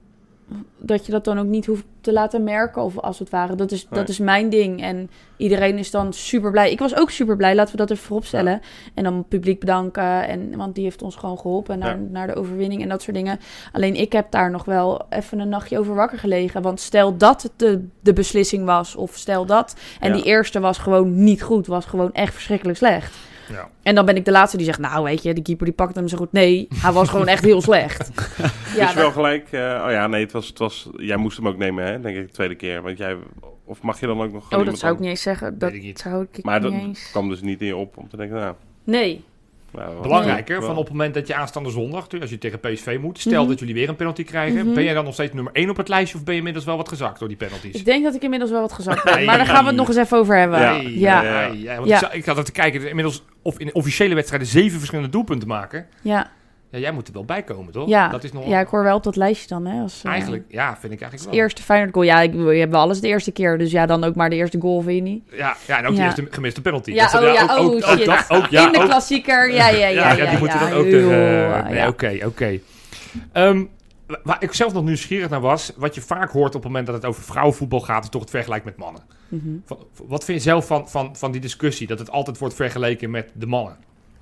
dat je dat dan ook niet hoeft te laten merken, of als het ware. Dat is, Nee. dat is mijn ding. En iedereen is dan super blij. Ik was ook super blij, laten we dat even vooropstellen. Ja. En dan het publiek bedanken. En, want die heeft ons gewoon geholpen naar, Ja. naar de overwinning en dat soort dingen. Alleen ik heb daar nog wel even een nachtje over wakker gelegen. Want stel dat het de, de beslissing was, of stel dat. En Ja. die eerste was gewoon niet goed, was gewoon echt verschrikkelijk slecht. Ja. En dan ben ik de laatste die zegt, nou weet je, de keeper die pakt hem zo goed. Nee, hij was gewoon echt heel slecht. Ja, dus dat- wel gelijk, uh, oh ja, nee, het was, het was, jij moest hem ook nemen, hè, denk ik, de tweede keer. Want jij, of mag je dan ook nog... Oh, dat zou ik niet eens zeggen. Dat Weet ik niet. zou ik Maar dat niet eens... kwam dus niet in je op om te denken, nou... Nee. nou Belangrijker, wel- van op het moment dat je aanstaande zondag, als je tegen P S V moet, stel Mhm. dat jullie weer een penalty krijgen, Mhm. ben jij dan nog steeds nummer één op het lijstje of ben je inmiddels wel wat gezakt door die penalties? Ik denk dat ik inmiddels wel wat gezakt ben. Nee. Maar daar gaan we het nog eens even over hebben. Ja. Ja. Nee, Ja. ja, Ja. ja, ja, want Ja. Ik, zag- ik had het te kijken, inmiddels of in officiële wedstrijden zeven verschillende doelpunten maken. Ja. Ja, jij moet er wel bij komen, toch? Ja. Dat is nog Ja, ik hoor wel op dat lijstje dan. Hè, als, uh, eigenlijk, ja, vind ik eigenlijk als wel. eerste Feyenoord goal. Ja, ik, we hebben alles de eerste keer. Dus ja, dan ook maar de eerste goal, vind je niet? Ja, ja, en ook de Ja. eerste gemiste penalty. Ja, Dat- oh ja, ook, oh ook, ook shit. dat, ook, ja, In de ook, klassieker. Ja, ja, ja. ja, ja, ja, die moeten ja, dan ook joh, tegen... Nee, ja. oké, oké. Ehm, waar ik zelf nog nieuwsgierig naar was, wat je vaak hoort op het moment dat het over vrouwenvoetbal gaat, is toch het vergelijk met mannen. Mhm. Van- Wat vind je zelf van, van, van die discussie, dat het altijd wordt vergeleken met de mannen?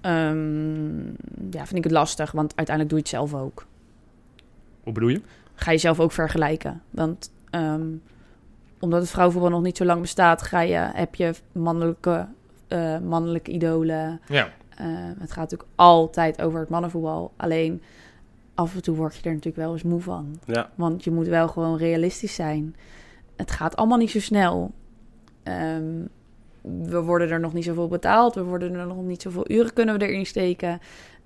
Um, ja, vind ik het lastig. Want uiteindelijk doe je het zelf ook. Hoe bedoel je? Ga je zelf ook vergelijken. Want um, omdat het vrouwenvoetbal nog niet zo lang bestaat, ga je, heb je mannelijke, uh, mannelijke idolen. Ja. Uh, het gaat natuurlijk altijd over het mannenvoetbal. Alleen af en toe word je er natuurlijk wel eens moe van. Ja. Want je moet wel gewoon realistisch zijn. Het gaat allemaal niet zo snel. Um, we worden er nog niet zoveel betaald. We worden er nog niet zoveel uren kunnen we erin steken.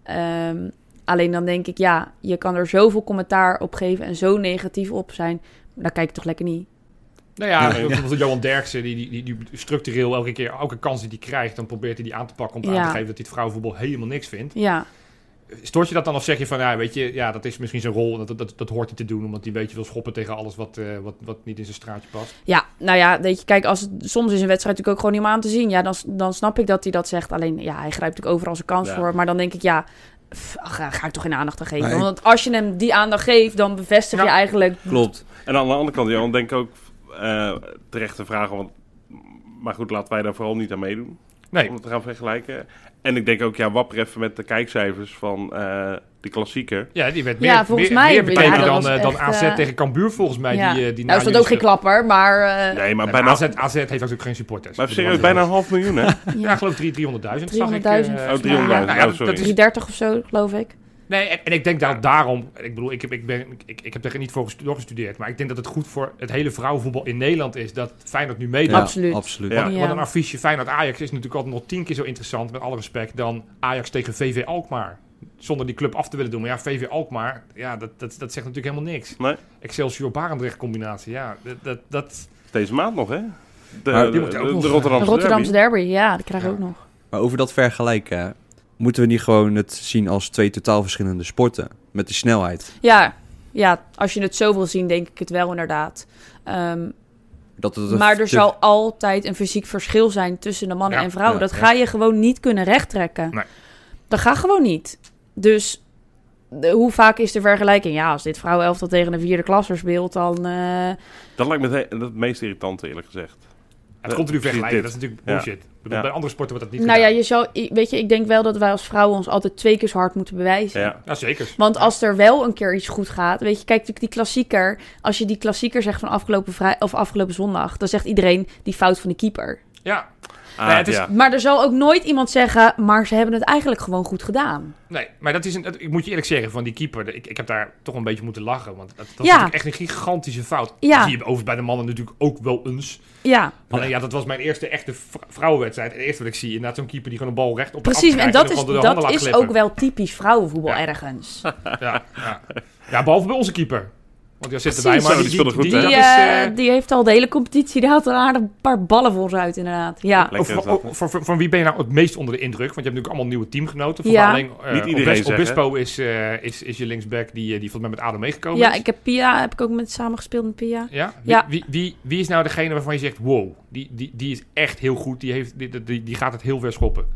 Um, alleen dan denk ik, ja, je kan er zoveel commentaar op geven en zo negatief op zijn. Daar kijk ik toch lekker niet. Nou ja, bijvoorbeeld Johan Derksen, die, die, die, die structureel elke keer, elke kans die hij krijgt, dan probeert hij die aan te pakken om Ja. aan te geven dat hij het vrouwenvoetbal helemaal niks vindt. Ja, Stoort je dat dan of zeg je van, ja, weet je, ja, dat is misschien zijn rol, dat, dat, dat hoort hij te doen, omdat hij een beetje wil schoppen tegen alles wat, uh, wat, wat niet in zijn straatje past? ja, nou ja, weet je, kijk, als het, soms is een wedstrijd natuurlijk ook gewoon niet meer aan te zien. Ja, dan, dan snap ik dat hij dat zegt. Alleen, ja, hij grijpt natuurlijk overal zijn kans Ja. voor. Maar dan denk ik, ja, pff, ach, ga, ga ik toch geen aandacht aan geven. Nee. Want als je hem die aandacht geeft, dan bevestig je Ja. eigenlijk... Klopt. En aan de andere kant, Johan, denk ik ook uh, terecht te vragen. Want, maar goed, laten wij daar vooral niet aan meedoen. Nee. Om het te gaan vergelijken. En ik denk ook, ja, wapper even met de kijkcijfers van uh, de klassieker. Ja, die werd Ja, meer, volgens meer, mij, meer bekeken ja, dat dan, was uh, dan echt, A Z uh, tegen Cambuur volgens mij. ja. Die, uh, die nou, is dat na ook geen jullie- klapper, maar... uh, Nee, maar Nee, bijna, maar A Z, A Z heeft natuurlijk geen supporters. maar Dus serieus, dat- bijna een half miljoen, hè? Ja, ja, ik geloof driehonderdduizend. driehonderdduizend. Zag ik, uh, Oh, driehonderdduizend. nou ja, Oh, sorry. dat is- drieëndertig of zo, geloof ik. Nee, en, en ik denk dat daarom... Ik bedoel, ik heb, ik, ben, ik, ik heb er niet voor gestu- doorgestudeerd. Maar ik denk dat het goed voor het hele vrouwenvoetbal in Nederland is dat Feyenoord nu meedoet. Ja, Absoluut. absoluut. Ja. Want, Ja. want een affiche Feyenoord-Ajax is natuurlijk altijd nog tien keer zo interessant, met alle respect, dan Ajax tegen V V Alkmaar. Zonder die club af te willen doen. Maar ja, V V Alkmaar, ja, dat, dat, dat zegt natuurlijk helemaal niks. Nee. Excelsior-Barendrecht combinatie, ja, dat... dat, dat Deze maand nog, hè? De, Maar de, die moeten ook de, nog- de De Rotterdamse, Rotterdamse derby. derby, ja, die krijgen we Ja. ook nog. Maar over dat vergelijken, moeten we niet gewoon het zien als twee totaal verschillende sporten? Met die snelheid. Ja, ja, als je het zo wil zien, denk ik het wel inderdaad. Um, Dat het een maar er te- zal altijd een fysiek verschil zijn tussen de mannen Ja, en vrouwen. ja, dat ja. ga je gewoon niet kunnen rechttrekken. Nee. Dat gaat gewoon niet. Dus de- hoe vaak is de vergelijking? Ja, als dit vrouwenelftal tegen een vierde klasser speelt, dan... uh, Dat lijkt me het, he- het meest irritante, eerlijk gezegd. het continu precies vergelijken, dit. dat is natuurlijk Ja. bullshit. Ik bedoel, Ja. Bij andere sporten wordt dat niet nou ja, gedaan. je zou, i- weet je, ik denk wel dat wij als vrouwen ons altijd twee keer zo hard moeten bewijzen. Ja. Ja, zeker. Want als er wel een keer iets goed gaat, weet je, kijk natuurlijk die klassieker. Als je die klassieker zegt van afgelopen, vrij, of afgelopen zondag, dan zegt iedereen die fout van de keeper. Ja, Ah, Nee, het is- ja. Maar er zal ook nooit iemand zeggen, maar ze hebben het eigenlijk gewoon goed gedaan. nee, maar dat is een, dat- ik moet je eerlijk zeggen, van die keeper, ik, ik heb daar toch een beetje moeten lachen. Want dat, dat is Ja. natuurlijk echt een gigantische fout. Ja. Dat zie je overigens bij de mannen natuurlijk ook wel eens. Ja, Alleen ja, dat was mijn eerste echte v- vrouwenwedstrijd. En het eerste wat ik zie, inderdaad zo'n keeper die gewoon een bal recht op de precies. af En krijgt dat is, gewoon door de handen dat laat is glippen. ook wel typisch vrouwenvoetbal Ja. ergens. Ja, ja. ja, behalve bij onze keeper. Want die zit Precies. erbij, maar Zo, die speelde goed, Die, hè? dat eh, is, eh, die heeft al de hele competitie, die haalt er aardig een paar ballen voor ze uit inderdaad. Ja, Lekker Of, is dat, of- hè? van, van, van wie ben je nou het meest onder de indruk? Want je hebt natuurlijk allemaal nieuwe teamgenoten. Van Ja. alleen, uh, Niet iedereen Obes- zeggen. Obispo is, uh, is, is je linksback die, uh, die volgens mij met ADO meegekomen ja is. ik heb Pia, heb ik ook met samen gespeeld met Pia. Ja? Wie, Ja. Wie, wie, wie is nou degene waarvan je zegt, wow, die, die, die is echt heel goed. Die, heeft, die, die, die gaat het heel ver schoppen.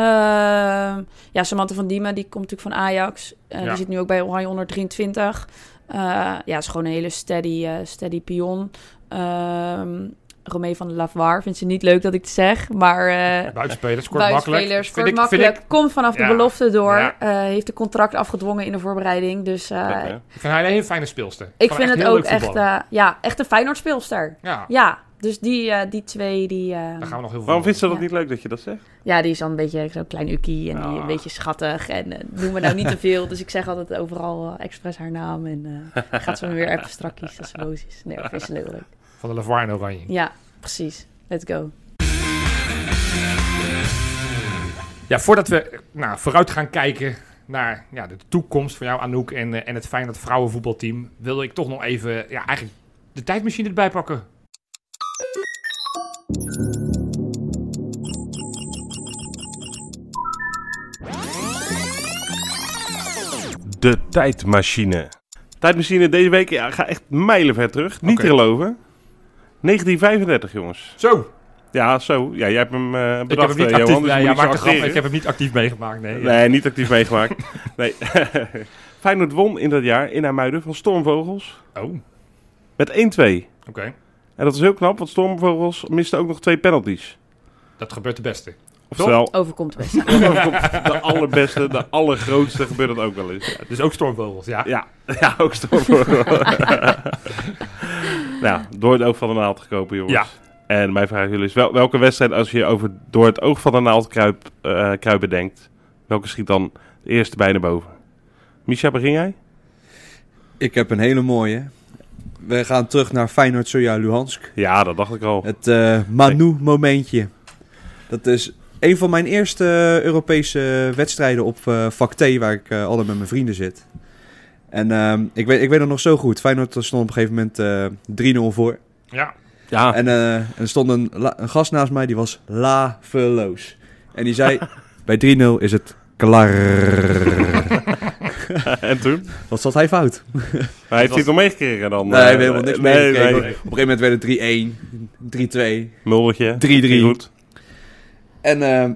Ehm, ja, Samantha van Diemen, die komt natuurlijk van Ajax. Uh, Ja. Die zit nu ook bij Oranje onder drieëntwintig. Uh, ja, is gewoon een hele steady, uh, steady pion. Um, Romee van de Lavoir vindt ze niet leuk dat ik het zeg, maar... Uh, Buitenspeler, scoort makkelijk. buitenspeler, scoort Vind ik- makkelijk, vind ik- komt vanaf Ja. de belofte door. Ja. Uh, heeft een contract afgedwongen in de voorbereiding. Dus uh, Lekker, hè? Ik vind haar een hele fijne speelster. ik Kan vind echt het heel ook leuk echt, voetballen. uh, ja, echt een Feyenoord speelster. Ja, Ja, dus die, uh, die twee, die... Uh, daar gaan we nog heel veel Waarom vindt ze dat Ja. niet leuk dat je dat zegt? Ja, die is dan een beetje zo'n klein ukkie en die Ah. een beetje schattig. En uh, doen we nou niet te veel. Dus ik zeg altijd overal uh, expres haar naam. En uh, gaat ze me weer appen strakjes als ze boos is. Nee, dat is leuk. van de Lavoir en Oranje. Ja, precies. Let's go. Ja, voordat we nou, vooruit gaan kijken naar ja, de toekomst van jou, Anouk, en, uh, en het Feyenoord vrouwenvoetbalteam, wilde ik toch nog even ja, eigenlijk de tijdmachine erbij pakken. De tijdmachine. Tijdmachine deze week, ja, ga echt mijlenver terug. Niet Oké. te geloven. negentien vijfendertig, jongens. Zo, Ja, zo. Ja, jij hebt hem uh, ik heb bedacht, hem niet eh, actief, Johan, dus ja, moet ja, ik zo maak de grap, acteren. ik heb hem niet actief meegemaakt. Nee, ja. Nee, niet actief meegemaakt. Nee. Feyenoord won in dat jaar in IJmuiden van Stormvogels Oh, oké. met één twee. En dat is heel knap, want Stormvogels miste ook nog twee penalties. Dat gebeurt de beste. Oftewel, Overkomt best. de allerbeste, de allergrootste gebeurt dat ook wel eens. Ja, dus ook stormvogels, ja. Ja, ja ook Stormvogels. Nou, door het oog van de naald gekomen, jongens. Ja. En mijn vraag aan jullie is, wel, welke wedstrijd, als je over door het oog van de naald kruip, uh, kruipen denkt, welke schiet dan de eerste bij naar boven? Misha, begin jij? Ik heb een hele mooie. We gaan terug naar Feyenoord Zorya Luhansk. Ja, dat dacht ik al. Het uh, Manu-momentje. Dat is een van mijn eerste Europese wedstrijden op uh, vak T, waar ik uh, altijd met mijn vrienden zit. En uh, ik, weet, ik weet het nog zo goed. Feyenoord stond op een gegeven moment uh, drie nul voor. Ja. Ja. En uh, er stond een, la- een gast naast mij, die was laveloos. En die zei, bij drie nul is het klaar. En toen? Wat zat hij fout? Maar heeft hij het nog meegekregen dan? Nee, we hebben helemaal niks nee, meegekregen. nee. Op een gegeven moment werd het drie één, drie twee, Mulletje. drie drie. Goed. En uh,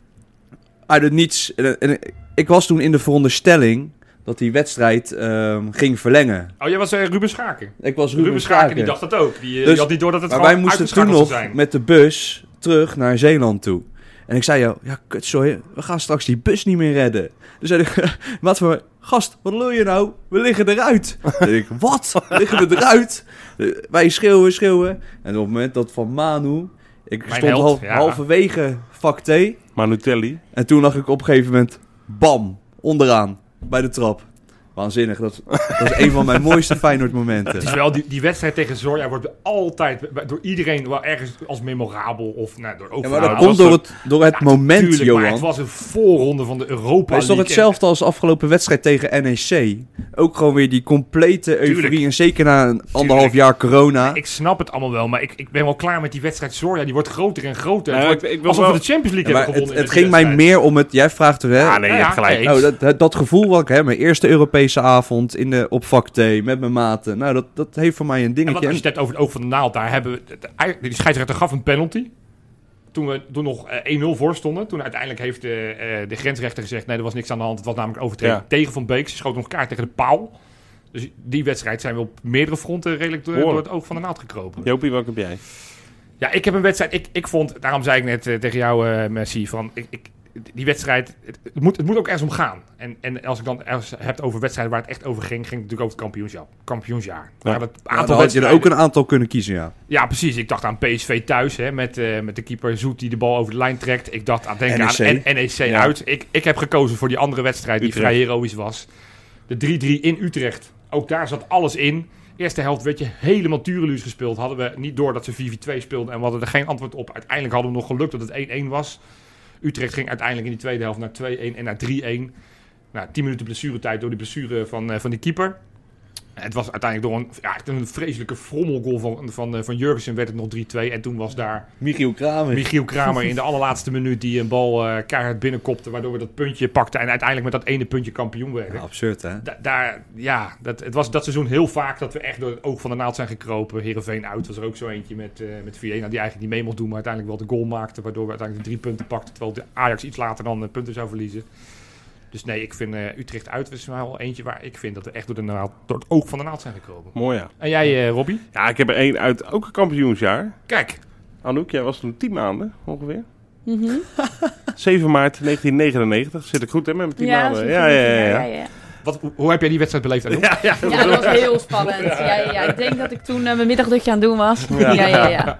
uit het niets... En, en, ik was toen in de veronderstelling dat die wedstrijd uh, ging verlengen. Oh, jij was uh, Ruben Schaken. Ik was Ruben, Ruben Schaken, die dacht dat ook. Die, uh, Dus- die had niet door dat het Maar gewoon wij moesten toen uitgeschakeld nog zou zijn. met de bus terug naar Zeeland toe. En ik zei, jou, ja, kut, sorry, we gaan straks die bus niet meer redden. Dus zei ik, wat voor, gast, wat lul je nou? We liggen eruit. En ik, wat? We liggen er eruit? Wij schreeuwen, schreeuwen. En op het moment dat van Manu, ik Mijn stond held, hal- ja. halverwege vak T. Manutelli. En toen lag ik op een gegeven moment, bam, onderaan, bij de trap. Waanzinnig, dat, dat is een van mijn mooiste Feyenoord momenten. Het is wel, die, die wedstrijd tegen Zorya wordt altijd bij- door iedereen wel ergens als memorabel of nou, door ook Ja, maar van- dat nou, komt was door toch- het, door het Ja, moment, tuurlijk, Johan. maar het was een voorronde van de Europa Het is toch League. hetzelfde als de afgelopen wedstrijd tegen N E C. Ook gewoon weer die complete euforie. Tuurlijk. En zeker na een anderhalf jaar corona. Ik snap het allemaal wel, maar ik, ik ben wel klaar met die wedstrijd Zorya. Die wordt groter en groter. Nou, het wordt ik- ik wil alsof wel- we de Champions League Ja, maar hebben het, gewonnen. het in ging die mij wedstrijd. meer om het... Jij vraagt er, hè? Ah, nee, je Ja, hebt gelijk. nee. Nou, dat, dat, dat gevoel wat ik heb, mijn eerste Europese avond in de, op vak T met mijn maten. Nou, dat, dat heeft voor mij een En wat, dingetje. als je het hebt over het oog van de naald, daar hebben we... de- de- Die scheidsrechter gaf een penalty. Toen we toen nog eh, één nul voor stonden. Toen uiteindelijk heeft de, eh, de grensrechter gezegd... Nee, er was niks aan de hand. Het was namelijk overtreding Ja. tegen Van Beek. Ze schoot nog kaart tegen de paal. Dus die wedstrijd zijn we op meerdere fronten redelijk door, Behoorlijk. door het oog van de naald gekropen. Jopie, welke heb jij? Ja, ik heb een wedstrijd... Ik, ik vond, daarom zei ik net eh, tegen jou, eh Messi, van... Ik, ik, die wedstrijd, het, het, moet, het moet ook ergens om gaan. En, en als ik dan ergens heb over wedstrijden waar het echt over ging... ging het natuurlijk over het kampioensjaar. kampioensjaar. Ja. Maar dat Ja, aantal dan had je er wedstrijden- ook een aantal kunnen kiezen, ja. Ja, precies. Ik dacht aan P S V thuis, hè, met, eh, met de keeper Zoet die de bal over de lijn trekt. Ik dacht aan denken N E C. aan N E C Ja. uit. Ik, ik heb gekozen voor die andere wedstrijd die Utrecht. vrij heroïsch was. De drie drie in Utrecht. Ook daar zat alles in. Eerste helft werd je helemaal tureluurs gespeeld. Hadden we niet door dat ze vier vier twee speelden en we hadden er geen antwoord op. Uiteindelijk hadden we nog geluk dat het één één was. Utrecht ging uiteindelijk in die tweede helft naar twee één en naar drie één. Nou, tien minuten blessuretijd door die blessure van, uh, van die keeper. Het was uiteindelijk door een, ja, echt een vreselijke frommelgoal van, van, uh, van Jurgensen werd het nog drie twee. En toen was daar Michiel Kramer. Michiel Kramer in de allerlaatste minuut die een bal uh, keihard binnenkopte. Waardoor we dat puntje pakten en uiteindelijk met dat ene puntje kampioen werden. Ja, absurd, hè? Da- daar, ja, dat, het was dat seizoen heel vaak dat we echt door het oog van de naald zijn gekropen. Heerenveen uit was er ook zo eentje met, uh, met Vienna die eigenlijk niet mee mocht doen. Maar uiteindelijk wel de goal maakte. Waardoor we uiteindelijk de drie punten pakten. Terwijl de Ajax iets later dan uh, punten zou verliezen. Dus nee, ik vind uh, Utrecht uit is wel eentje waar ik vind dat we echt door, de naald, door het oog van de naald zijn gekropen. Mooi, ja. En jij, uh, Robbie? Ja, ik heb er één uit, ook een kampioensjaar. Kijk, Anouk, jij was toen tien maanden ongeveer. Mhm. zeven maart negentien negenennegentig. Zit ik goed, hè, met mijn tien Ja, maanden? zo Ja, goed. ja, ja. ja, ja. ja. wat, hoe, hoe heb jij die wedstrijd beleefd, Anouk? Ja, ja. Ja, dat was heel spannend. Ja, ja, ja. Ik denk dat ik toen uh, mijn middagdutje aan het doen was. Ja, ja, ja. ja.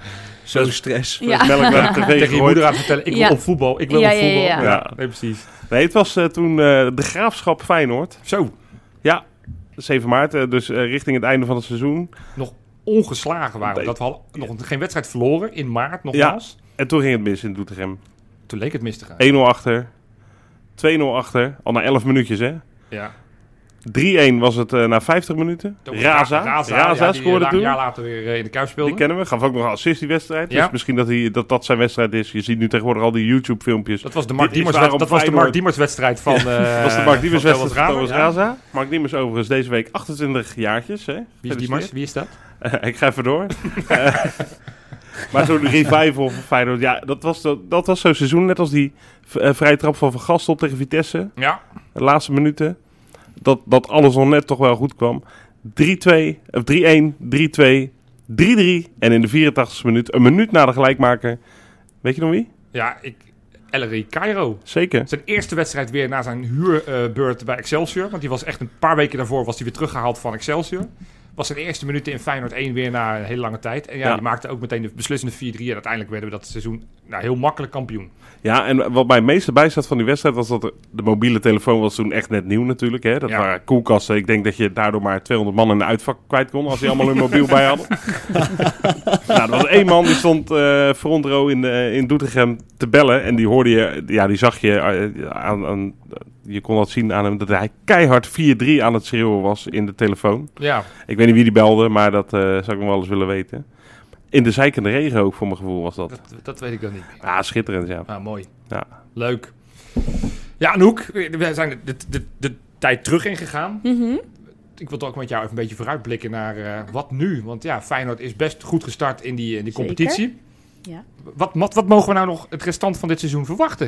Zo stress. Ja. Melk naar de tv Tegen je gegooid. moeder aan het vertellen, ik Ja. wil op voetbal, ik wil Ja, op ja, voetbal. ja, ja. Nee, precies. Nee, het was uh, toen uh, de Graafschap Feyenoord. Zo, Ja, zeven maart, uh, dus uh, richting het einde van het seizoen. ongeslagen waren we. Nee. Dat we hadden nog geen wedstrijd verloren in maart nogmaals. En toen ging het mis in Doetinchem. Toen leek het mis te gaan. één nul achter. twee nul achter. Al na elf minuutjes, hè. Ja. drie één was het uh, na vijftig minuten. Toen was Raza. Raza, Raza ja, die scoorde la- toen. een jaar later weer uh, in de Kuip speelde. Die kennen we. Gaf ook nog een assist die wedstrijd. Ja. Dus misschien dat, hij, dat dat zijn wedstrijd is. Je ziet nu tegenwoordig al die YouTube-filmpjes. Dat was de Mark Dit is Diemers, waarom dat was de Mark Feyenoord- Diemers wedstrijd van... Dat was de Mark Diemers van wedstrijd van Thomas ja. Raza. Mark Diemers overigens deze week achtentwintig jaartjes. Hè? Wie is Gefeliciteerd. Diemers? Wie is dat? Ik ga even door. Eh, maar zo'n revival van Feyenoord. Ja, dat was, dat, dat was zo'n seizoen. Net als die uh, vrije trap van Van Gastel tegen Vitesse. Ja. De laatste minuten. Dat, dat alles nog net toch wel goed kwam. drie twee, of drie één, drie twee, drie drie. En in de vierentachtigste minuut, een minuut na de gelijkmaker. Weet je nog wie? Ja, ik... Ellery Cairo. Zeker. Zijn eerste wedstrijd weer na zijn huurbeurt uh, bij Excelsior. Want die was echt een paar weken daarvoor was hij weer teruggehaald van Excelsior. Was zijn eerste minuten in Feyenoord één weer na een hele lange tijd. En ja, Ja. die maakte ook meteen de beslissende vier drie. En uiteindelijk werden we dat seizoen nou, heel makkelijk kampioen. Ja, en wat mij het meeste bijstaat van die wedstrijd was dat er, de mobiele telefoon was toen echt net nieuw natuurlijk. Hè? Dat Ja. waren koelkasten. Ik denk dat je daardoor maar tweehonderd man in de uitvak kwijt kon als die allemaal hun mobiel bij hadden. Nou, er was één man die stond uh, front row in, de, in Doetinchem te bellen. En die hoorde je, ja, die zag je uh, aan, aan, je kon dat zien aan hem dat hij keihard vier drie aan het schreeuwen was in de telefoon. Ja, Ik weet niet wie die belde, maar dat uh, zou ik nog wel eens willen weten. In de zeikende regen ook, voor mijn gevoel was dat. dat, dat weet ik dan niet meer. Ja, schitterend, ja. Ah, mooi. Ja. Leuk. Ja, Anouk, we zijn de, de, de, de tijd terug ingegaan. Mhm. Ik wil toch ook met jou even een beetje vooruitblikken naar uh, wat nu. Want ja, Feyenoord is best goed gestart in die, in die Zeker. competitie. Ja. Wat, wat, wat mogen we nou nog het restant van dit seizoen verwachten?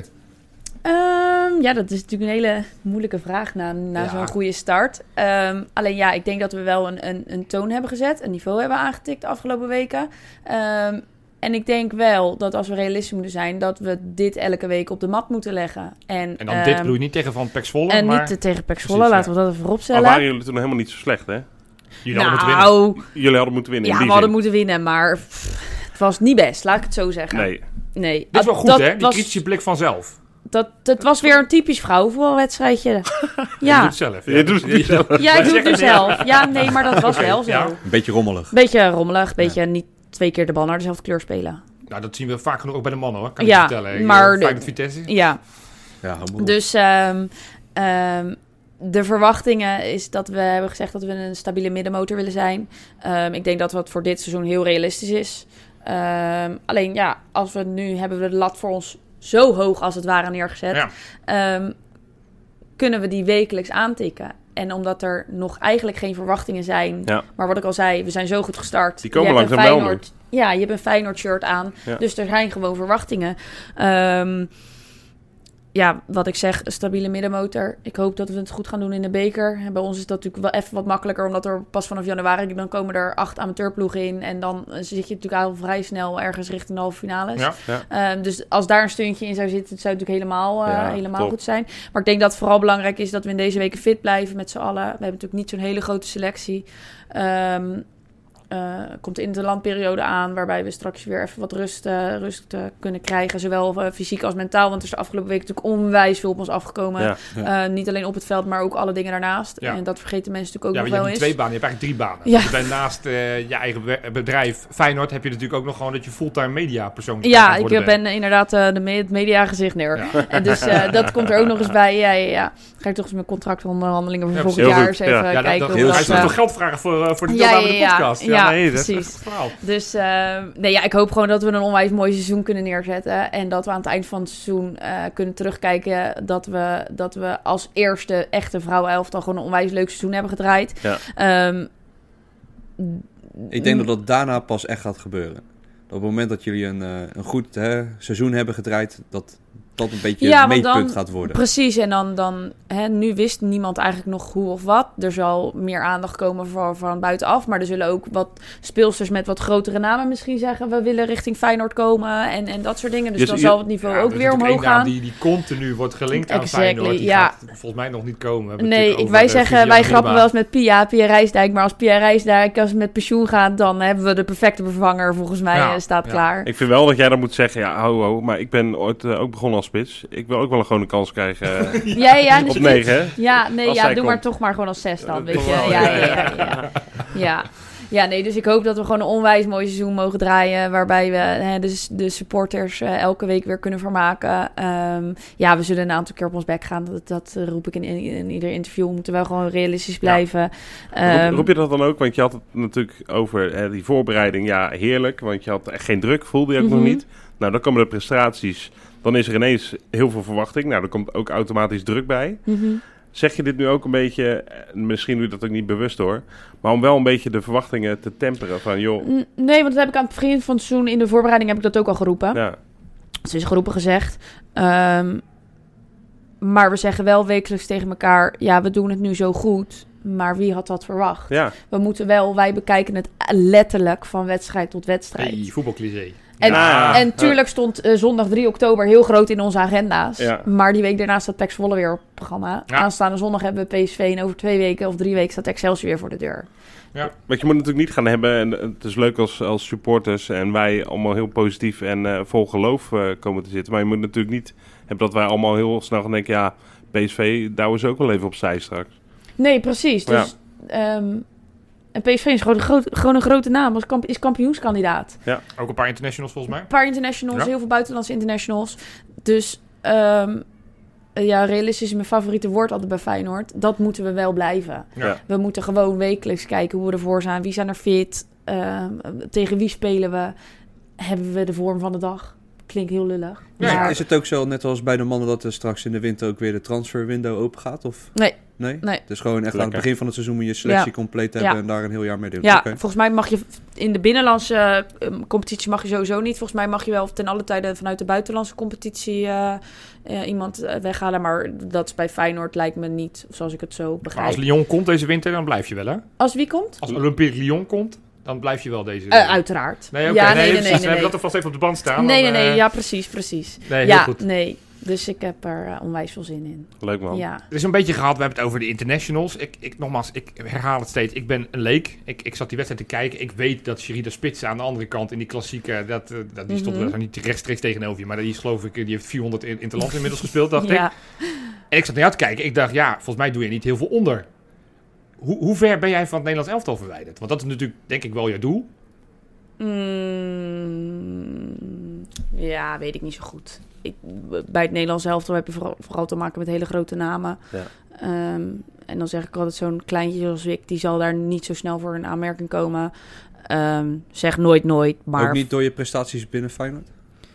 Ehm, ja, dat is natuurlijk een hele moeilijke vraag na, na Ja. zo'n goede start. Ehm, alleen ja, ik denk dat we wel een, een, een toon hebben gezet, een niveau hebben aangetikt de afgelopen weken. Ehm, en ik denk wel dat als we realistisch moeten zijn, dat we dit elke week op de mat moeten leggen. En, En dan ehm, dit bedoel je niet tegen Van Pek Zwolle, En maar niet te- tegen Pek Zwolle, Precies, laten we dat even Maar vooropstellen. waren jullie toen helemaal niet zo slecht, hè? jullie hadden moeten winnen. Nou, Jullie hadden moeten winnen. ja, in we die hadden zin. moeten winnen, maar pff, het was niet best, laat ik het zo zeggen. Nee. Nee. Dit is wel Ah, goed, dat hè? Die was- kritische blik vanzelf. Dat, het was weer een typisch vrouwenvoetbalwedstrijdje. Je doet Ja. het zelf. Je doet het niet zelf. Ja, ik doe het zeggen nu het zelf. Ja, nee, maar dat was Oké, wel zo. ja. Een beetje rommelig. Beetje rommelig, beetje niet twee keer de bal naar dezelfde kleur spelen. Nou, dat zien we vaak genoeg ook bij de mannen, hoor. Kan Ja, ik je vertellen. maar Maar de- Feyenoord Vitesse. Ja, Ja, hou maar op. dus ehm, ehm, de verwachtingen is dat we hebben gezegd dat we een stabiele middenmotor willen zijn. Ehm, ik denk dat wat voor dit seizoen heel realistisch is. Ehm, alleen ja, als we nu hebben we de lat voor ons zo hoog als het ware neergezet. Ja. Ehm, kunnen we die wekelijks aantikken. En omdat er nog eigenlijk geen verwachtingen zijn. Ja. Maar wat ik al zei, we zijn zo goed gestart. Die komen Je hebt een langzaam wel Feyenoord- Ja, je hebt een Feyenoord shirt aan. Ja. Dus er zijn gewoon verwachtingen. Ehm, ja, wat ik zeg, een stabiele middenmotor. Ik hoop dat we het goed gaan doen in de beker. En bij ons is dat natuurlijk wel even wat makkelijker. Omdat er pas vanaf januari, dan komen er acht amateurploegen in. En dan zit je natuurlijk al vrij snel ergens richting de halve finales. Ja. Ja. Um, dus als daar een steuntje in zou zitten, zou het natuurlijk helemaal, uh, Ja, helemaal top. goed zijn. Maar ik denk dat het vooral belangrijk is dat we in deze weken fit blijven met z'n allen. We hebben natuurlijk niet zo'n hele grote selectie. Um, uh, komt de interlandperiode aan, waarbij we straks weer even wat rust, uh, rust uh, kunnen krijgen. Zowel uh, fysiek als mentaal, want er is de afgelopen week natuurlijk onwijs veel op ons afgekomen. Ja. Uh, niet alleen op het veld, maar ook alle dingen daarnaast. Ja. En dat vergeten mensen natuurlijk Ja, ook maar je nog hebt wel niet eens. twee banen, je hebt eigenlijk drie banen. Ja. Je bent naast uh, je eigen be- bedrijf Feyenoord heb je natuurlijk ook nog gewoon dat je fulltime media persoon Ja, ik uh, ben inderdaad uh, de me- het mediagezicht neer. Ja. En dus uh, dat komt er ook nog eens bij. Ja, ja, ja. Ga ik toch eens mijn contractonderhandelingen voor Ja, volgend heel jaar goed. eens even Ja. Ja, kijken dat, hoe dat, heel hij dat... is snel. nog geld vragen voor, uh, voor de Ja, deelname ja, aan de ja. podcast. Ja, nee, dat is precies. het verhaal. Dus uh, nee, ja, ik hoop gewoon dat we een onwijs mooi seizoen kunnen neerzetten. En dat we aan het eind van het seizoen uh, kunnen terugkijken. Dat we, dat we als eerste echte vrouwenelftal gewoon een onwijs leuk seizoen hebben gedraaid. Ja. Um, Ik denk dat dat daarna pas echt gaat gebeuren. Op het moment dat jullie een, uh, een goed hè, seizoen hebben gedraaid, dat dat een beetje Ja, het want meetpunt dan- gaat worden. Precies, en dan, dan hè, nu wist niemand eigenlijk nog hoe of wat. Er zal meer aandacht komen voor, van buitenaf. Maar er zullen ook wat speelsters met wat grotere namen misschien zeggen... we willen richting Feyenoord komen en, en dat soort dingen. Dus Dus dan je- zal het niveau Ja, ook er is weer natuurlijk omhoog één naam gaan. Die, die continu wordt gelinkt aan Exactly, Feyenoord. Die ja. gaat volgens mij nog niet komen. We hebben het Nee, natuurlijk ik, over, wij uh, zeggen, Viviane wij grappen wel Minima. eens met Pia, Pia Rijsdijk. Maar als Pia Rijsdijk als met pensioen gaat... dan hebben we de perfecte vervanger volgens mij Ja, eh, staat ja. klaar. Ik vind wel dat jij dan moet zeggen, ja, ho, ho, maar ik ben ooit uh, ook begonnen als spits. Ik wil ook wel gewoon een kans krijgen uh, Ja, ja, op dus- negen, hè? Ja, nee, Als ja, zij doe maar komt. toch maar gewoon als zes dan, Ja, weet toch je. wel, Ja, ja. ja, ja, ja. Ja. Ja, nee, dus ik hoop dat we gewoon een onwijs mooi seizoen mogen draaien... waarbij we hè, de, de supporters uh, elke week weer kunnen vermaken. Um, ja, we zullen een aantal keer op ons bek gaan. Dat, dat roep ik in, in, in ieder interview. We moeten wel gewoon realistisch blijven. Roep, Um, roep je dat dan ook? Want je had het natuurlijk over hè, die voorbereiding. Ja, heerlijk, want je had echt geen druk, voelde je ook nog Mhm. niet. Nou, dan komen de prestaties. Dan is er ineens heel veel verwachting. Nou, er komt ook automatisch druk bij. mm-hmm. Zeg je dit nu ook een beetje, eh, misschien doe je dat ook niet bewust hoor, maar om wel een beetje de verwachtingen te temperen van joh, N- Nee, want dat heb ik aan het begin van het seizoen... in de voorbereiding heb ik dat ook al geroepen. ja, Het is geroepen gezegd. Um, maar we zeggen wel wekelijks tegen elkaar... ja, we doen het nu zo goed... maar wie had dat verwacht? ja, We moeten wel... wij bekijken het letterlijk van wedstrijd tot wedstrijd. Hey, voetbalcliché. En, Ja. en tuurlijk stond uh, zondag drie oktober heel groot in onze agenda's. Ja. Maar die week daarna staat P E C Zwolle weer op het programma. Ja. Aanstaande zondag hebben we P S V en over twee weken of drie weken staat Excelsior weer voor de deur. Wat je moet natuurlijk niet gaan hebben, en het is leuk als, als supporters en wij allemaal heel positief en uh, vol geloof uh, komen te zitten. Maar je moet natuurlijk niet hebben dat wij allemaal heel snel gaan denken, ja, P S V, daar is ook wel even opzij straks. Nee, precies. Dus, um, en P S V is gewoon een, groot, gewoon een grote naam, als kamp, is kampioenskandidaat. Ook een paar internationals volgens mij. Een paar internationals, Ja. heel veel buitenlandse internationals. Dus um, ja, realistisch is mijn favoriete woord altijd bij Feyenoord. Dat moeten we wel blijven. Ja. We moeten gewoon wekelijks kijken hoe we ervoor zijn. Wie zijn er fit? Uh, tegen wie spelen we? Hebben we de vorm van de dag? Klinkt heel lullig. Ja, maar... Is het ook zo, net als bij de mannen, dat er straks in de winter ook weer de transferwindow open gaat? Of? Nee. Nee? Nee. Dus gewoon echt aan het Lekker. begin van het seizoen moet je selectie Ja. compleet hebben Ja. en daar een heel jaar mee doen. Ja, Oké. volgens mij mag je in de binnenlandse uh, competitie mag je sowieso niet. Volgens mij mag je wel ten alle tijden vanuit de buitenlandse competitie uh, uh, iemand uh, weghalen. Maar dat is bij Feyenoord lijkt me niet, zoals ik het zo Maar begrijp. als Lyon komt deze winter, dan blijf je wel, hè? Als wie komt? Als Olympique Lyon komt, dan blijf je wel deze... Uh, uiteraard. Nee, oké. Ja, nee, nee, nee, precies. nee, Dan hebben we nee. dat er vast even op de band staan. Nee, dan, nee, nee. uh, Ja, precies, precies. Nee, heel ja, goed. nee. Dus ik heb er uh, onwijs veel zin in. Leuk man. Ja. Het is een beetje gehad, we hebben het over de internationals. Ik, ik, nogmaals, ik herhaal het steeds. Ik ben een leek. Ik, ik zat die wedstrijd te kijken. Ik weet dat Sherida Spits aan de andere kant in die klassieke... Dat, uh, dat, die stond Mhm. weliswaar niet rechtstreeks tegenover je. Maar die is geloof ik, die heeft vierhonderd in, interland inmiddels gespeeld, dacht ik. Ja. En ik zat naar jou te kijken. Ik dacht, ja, volgens mij doe je niet heel veel onder. Hoe, hoe ver ben jij van het Nederlands elftal verwijderd? Want dat is natuurlijk, denk ik, wel jouw doel. Mm, ja, weet ik niet zo goed. Ik, bij het Nederlands elftal heb je vooral, vooral te maken met hele grote namen. Ja. Um, en dan zeg ik altijd, zo'n kleintje zoals ik, die zal daar niet zo snel voor in aanmerking komen. Um, zeg nooit nooit, maar... Ook niet door je prestaties binnen Feyenoord?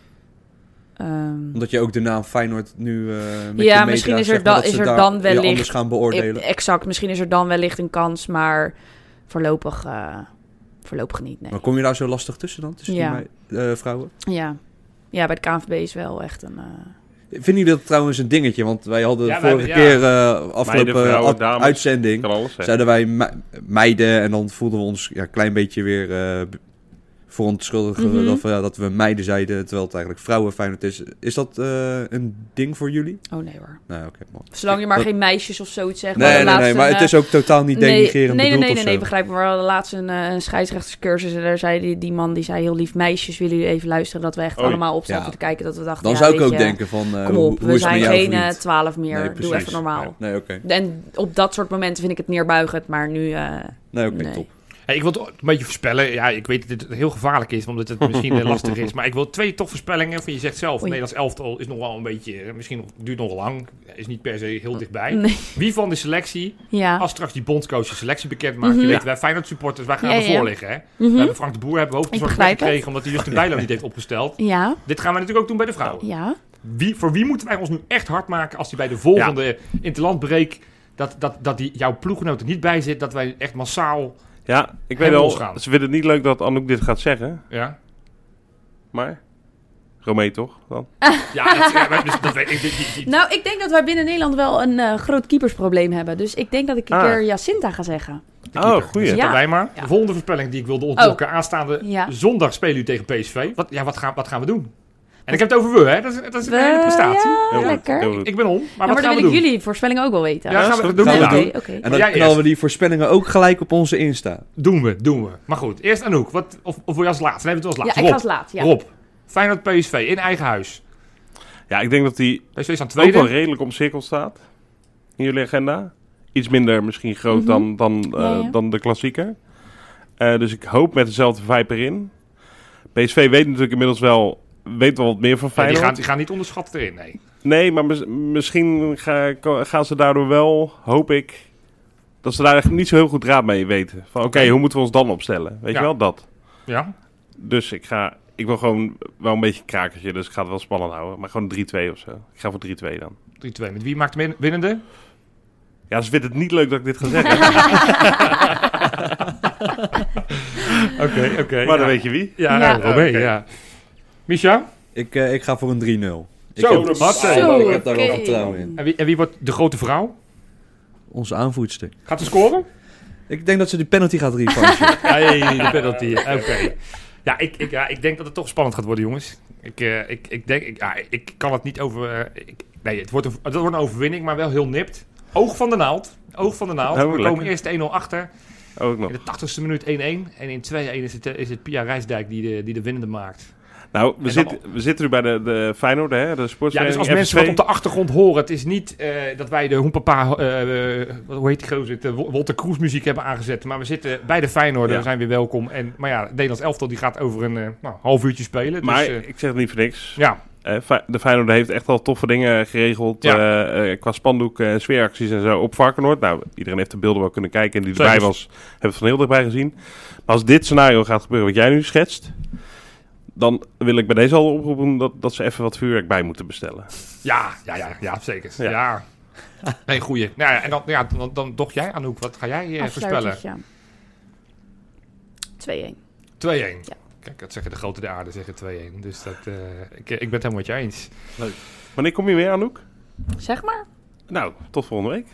Um, Omdat je ook de naam Feyenoord nu uh, met ja, je misschien meedraagt, is er, zeg maar, da- dat is ze er daar dan je wellicht... anders gaan beoordelen. Exact, misschien is er dan wellicht een kans, maar voorlopig, uh, voorlopig niet, nee. Maar kom je daar zo lastig tussen dan, tussen Ja. die mei- uh, vrouwen? Ja. ja, bij de K N V B is wel echt een... Uh... Vinden jullie dat trouwens een dingetje? Want wij hadden Ja, de wij vorige hebben- keer, uh, afgelopen Meiden, vrouwen, uh, dames. uitzending, Kan alles zijn. zeiden wij me- meiden en dan voelden we ons ja, een klein beetje weer uh, b- verontschuldigen Mhm. dat, we, ja, dat we meiden zeiden, terwijl het eigenlijk vrouwen Feyenoord is. Is dat uh, een ding voor jullie? Oh nee hoor. Nee, oké. Okay, Zolang je maar Dat- geen meisjes of zoiets zegt. Nee, nee, nee, maar een, het is ook totaal niet nee, denigrerend nee, nee, bedoeld nee, of nee, zo. nee, begrijp me. We hadden laatst een, uh, een scheidsrechterscursus en daar zei die, die man, die zei heel lief, meisjes, willen jullie even luisteren? Dat we echt Oei. allemaal opstaan Ja. te kijken, dat we dachten, Dan ja, zou ik weet ook je, denken van, uh, kom hoe, op, hoe we is het met zijn jouw geen uh, vriend? twaalf meer, Nee, doe precies. even normaal. Nee, oké. Okay. En op dat soort momenten vind ik het neerbuigend, maar nu... Uh, Nee, oké, okay, nee. top. Hey, ik wil het een beetje voorspellen. Ja, ik weet dat dit heel gevaarlijk is, omdat het misschien eh, lastig is. Maar ik wil twee toch voorspellingen. Van je zegt zelf, het Oei. Nederlands elftal is nog wel een beetje... eh, Misschien nog, duurt nog wel lang. Is niet per se heel dichtbij. nee. Wie van de selectie, Ja. als straks die bondscoach de selectie bekend maakt... Mhm. Je weet, wij Feyenoord supporters, wij gaan Ja, ervoor ja. liggen. Hè? Mhm. We hebben Frank de Boer hebben Ik hoofdverzorging begrijp het. gekregen... omdat hij Justin Bijlo niet heeft opgesteld. Ja, Dit gaan we natuurlijk ook doen bij de vrouwen. ja. Wie, voor wie moeten wij ons nu echt hard maken als die bij de volgende interlandbreak... Dat, dat, dat die, jouw ploeggenoot er niet bij zit, dat wij echt massaal... Ja, ik weet Helemaal wel, losgaan. ze vinden het niet leuk dat Anouk dit gaat zeggen, Ja, maar... Romee toch dan? ja, dat, ja maar dus, dat weet ik. Die, die, die- Nou, ik denk dat wij binnen Nederland wel een uh, groot keepersprobleem hebben. Dus ik denk dat ik een Ah. keer Jacinta ga zeggen. de Oh, keeper. goeie. Dus Ja. wij maar. Ja. De volgende voorspelling die ik wilde ontlokken. Aanstaande Ja. zondag spelen jullie tegen P S V. Wat, ja, wat, gaan, wat gaan we doen? En ik heb het over we, hè? Dat is, dat is een hele We- prestatie. Ja, Heel goed, lekker. heel goed. Ik ben om, maar Ja, wat maar gaan dan we wil ik doen? jullie voorspelling ook wel weten. Ja, gaan we, doen gaan we we nou. doen. Oké, oké. En dan Jij knallen we eerst. die voorspellingen ook gelijk op onze Insta. Doen we, doen we. Maar goed, eerst Anouk. Wat, of, of wil je als laatste? Nee, we doen als Ja, laatste. ik ga Rob, als laat. Ja. Rob. Feyenoord P S V in eigen huis. Ja, ik denk dat die P S V is aan ook wel tweede. redelijk omcirkeld staat in jullie agenda. Iets minder misschien groot Mhm. dan, dan, eh, Ja, ja. dan de klassieker. Eh, dus ik hoop met dezelfde vibe erin. P S V weet natuurlijk inmiddels wel, weet wel wat meer van Nee, Feyenoord. die, gaan, die gaan niet onderschat erin, nee. Nee, maar mis- misschien ga- gaan ze daardoor wel, hoop ik, dat ze daar echt niet zo heel goed raad mee weten. Van oké, Oké. hoe moeten we ons dan opstellen? Weet Ja. je wel, dat. Ja? Dus ik ga, ik wil gewoon wel een beetje krakertje, dus ik ga het wel spannend houden. Maar gewoon drie twee of zo. Ik ga voor drie twee dan. drie twee. Met wie maakt de win- winnende? Ja, ze vinden het niet leuk dat ik dit ga zeggen. Oké, oké. maar ja. dan weet je wie. Ja, Ja. ja. Romee, Oké. ja. Misha? Ik, uh, ik ga voor een drie nul. Ik Zo, heb, dat mag zijn. Zo, ik heb daar wel oké. vertrouwen in. En wie, en wie wordt de grote vrouw? Onze aanvoerster. Gaat ze scoren? Ik denk dat ze die penalty gaat revanchen. Nee, de penalty. Oké. Ja, ik, ik, ja, ik denk dat het toch spannend gaat worden, jongens. Ik, uh, ik, ik denk, ik, ja, ik kan het niet over... Uh, ik, nee, het wordt, een, het wordt een overwinning, maar wel heel nipt. Oog van de naald. Oog van de naald. Oh, We lekker. komen eerst één nul achter. Ook nog. In de tachtigste minuut één-één. En in twee-één is het, is het Pia Rijsdijk die de, die de winnende maakt. Nou, we, En zitten, dan- we zitten nu bij de, de Feyenoord, hè, de Ja, dus sportsvereniging als mensen F S V. wat op de achtergrond horen, het is niet uh, dat wij de Hoempapa, uh, uh, hoe heet die gozer, de Wolter Kroes muziek hebben aangezet. Maar we zitten bij de Feyenoord, Ja. we zijn weer welkom. En, maar ja, het Nederlands elftal die gaat over een uh, nou, half uurtje spelen. Maar Dus, uh, ik zeg het niet voor niks. ja, Eh, Fe- de Feyenoord heeft echt wel toffe dingen geregeld. Ja. eh, eh, qua spandoek, eh, sfeeracties en zo op Varkenoord. Nou, iedereen heeft de beelden wel kunnen kijken. En die Zeker. erbij was, hebben het van heel dichtbij gezien. Maar als dit scenario gaat gebeuren wat jij nu schetst... dan wil ik bij deze al oproepen dat, dat ze even wat vuurwerk bij moeten bestellen. ja, ja, ja, ja zeker. Ja. Ja. Nee, goeie. Nou ja, en dan, ja, dan, dan toch jij, Anouk, wat ga jij uh, voorspellen? Afsluitend, ja. twee-één. twee-één. Ja. Kijk, dat zeggen de grote der aarde, zeggen twee-één. Dus dat, uh, ik, ik ben het helemaal met je eens. Wanneer kom je weer, Anouk? Zeg maar. Nou, tot volgende week.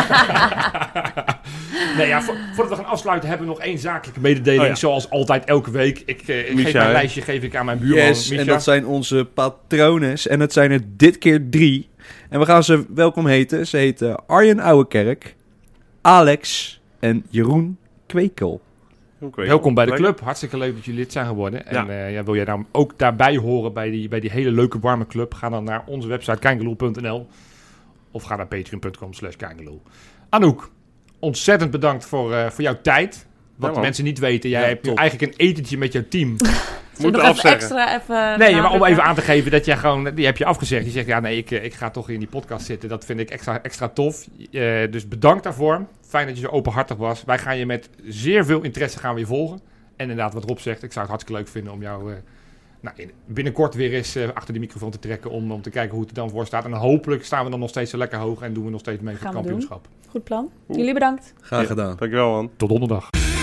Nee, ja, vo- voordat we gaan afsluiten hebben we nog één zakelijke mededeling. Oh ja. Zoals altijd elke week. Ik, uh, ik Misha, geef mijn hè? lijstje geef ik aan mijn buurman, Yes, Misha. en dat zijn onze patrones. En het zijn er dit keer drie. En we gaan ze welkom heten. Ze heten Arjen Ouwekerk, Alex en Jeroen Kwekel. Oké. Welkom bij de Leuk. club. Hartstikke leuk dat jullie lid zijn geworden. En Ja. uh, ja, wil jij nou ook daarbij horen bij die, bij die hele leuke warme club? Ga dan naar onze website kijngeloel punt n l of ga naar patreon punt com slash kijngeloel. Anouk, ontzettend bedankt voor, uh, voor jouw tijd. Wat Ja, man. mensen niet weten, jij Ja, hebt nu top. eigenlijk een etentje met jouw team. Moet nog afzeggen. even extra even... Nee, maar om benadrukken? even aan te geven dat jij gewoon, die heb je afgezegd. Je zegt, ja nee, ik, eh, ik ga toch in die podcast zitten. Dat vind ik extra, extra tof. Uh, dus bedankt daarvoor. Fijn dat je zo openhartig was. Wij gaan je met zeer veel interesse gaan weer volgen. En inderdaad, wat Rob zegt, ik zou het hartstikke leuk vinden om jou uh, nou, in, binnenkort weer eens uh, achter de microfoon te trekken. Om, om te kijken hoe het er dan voor staat. En hopelijk staan we dan nog steeds zo lekker hoog en doen we nog steeds mee voor Gaan het we doen. kampioenschap. Goed plan. Jullie bedankt. Graag Ja. gedaan. Dankjewel, man. Tot donderdag.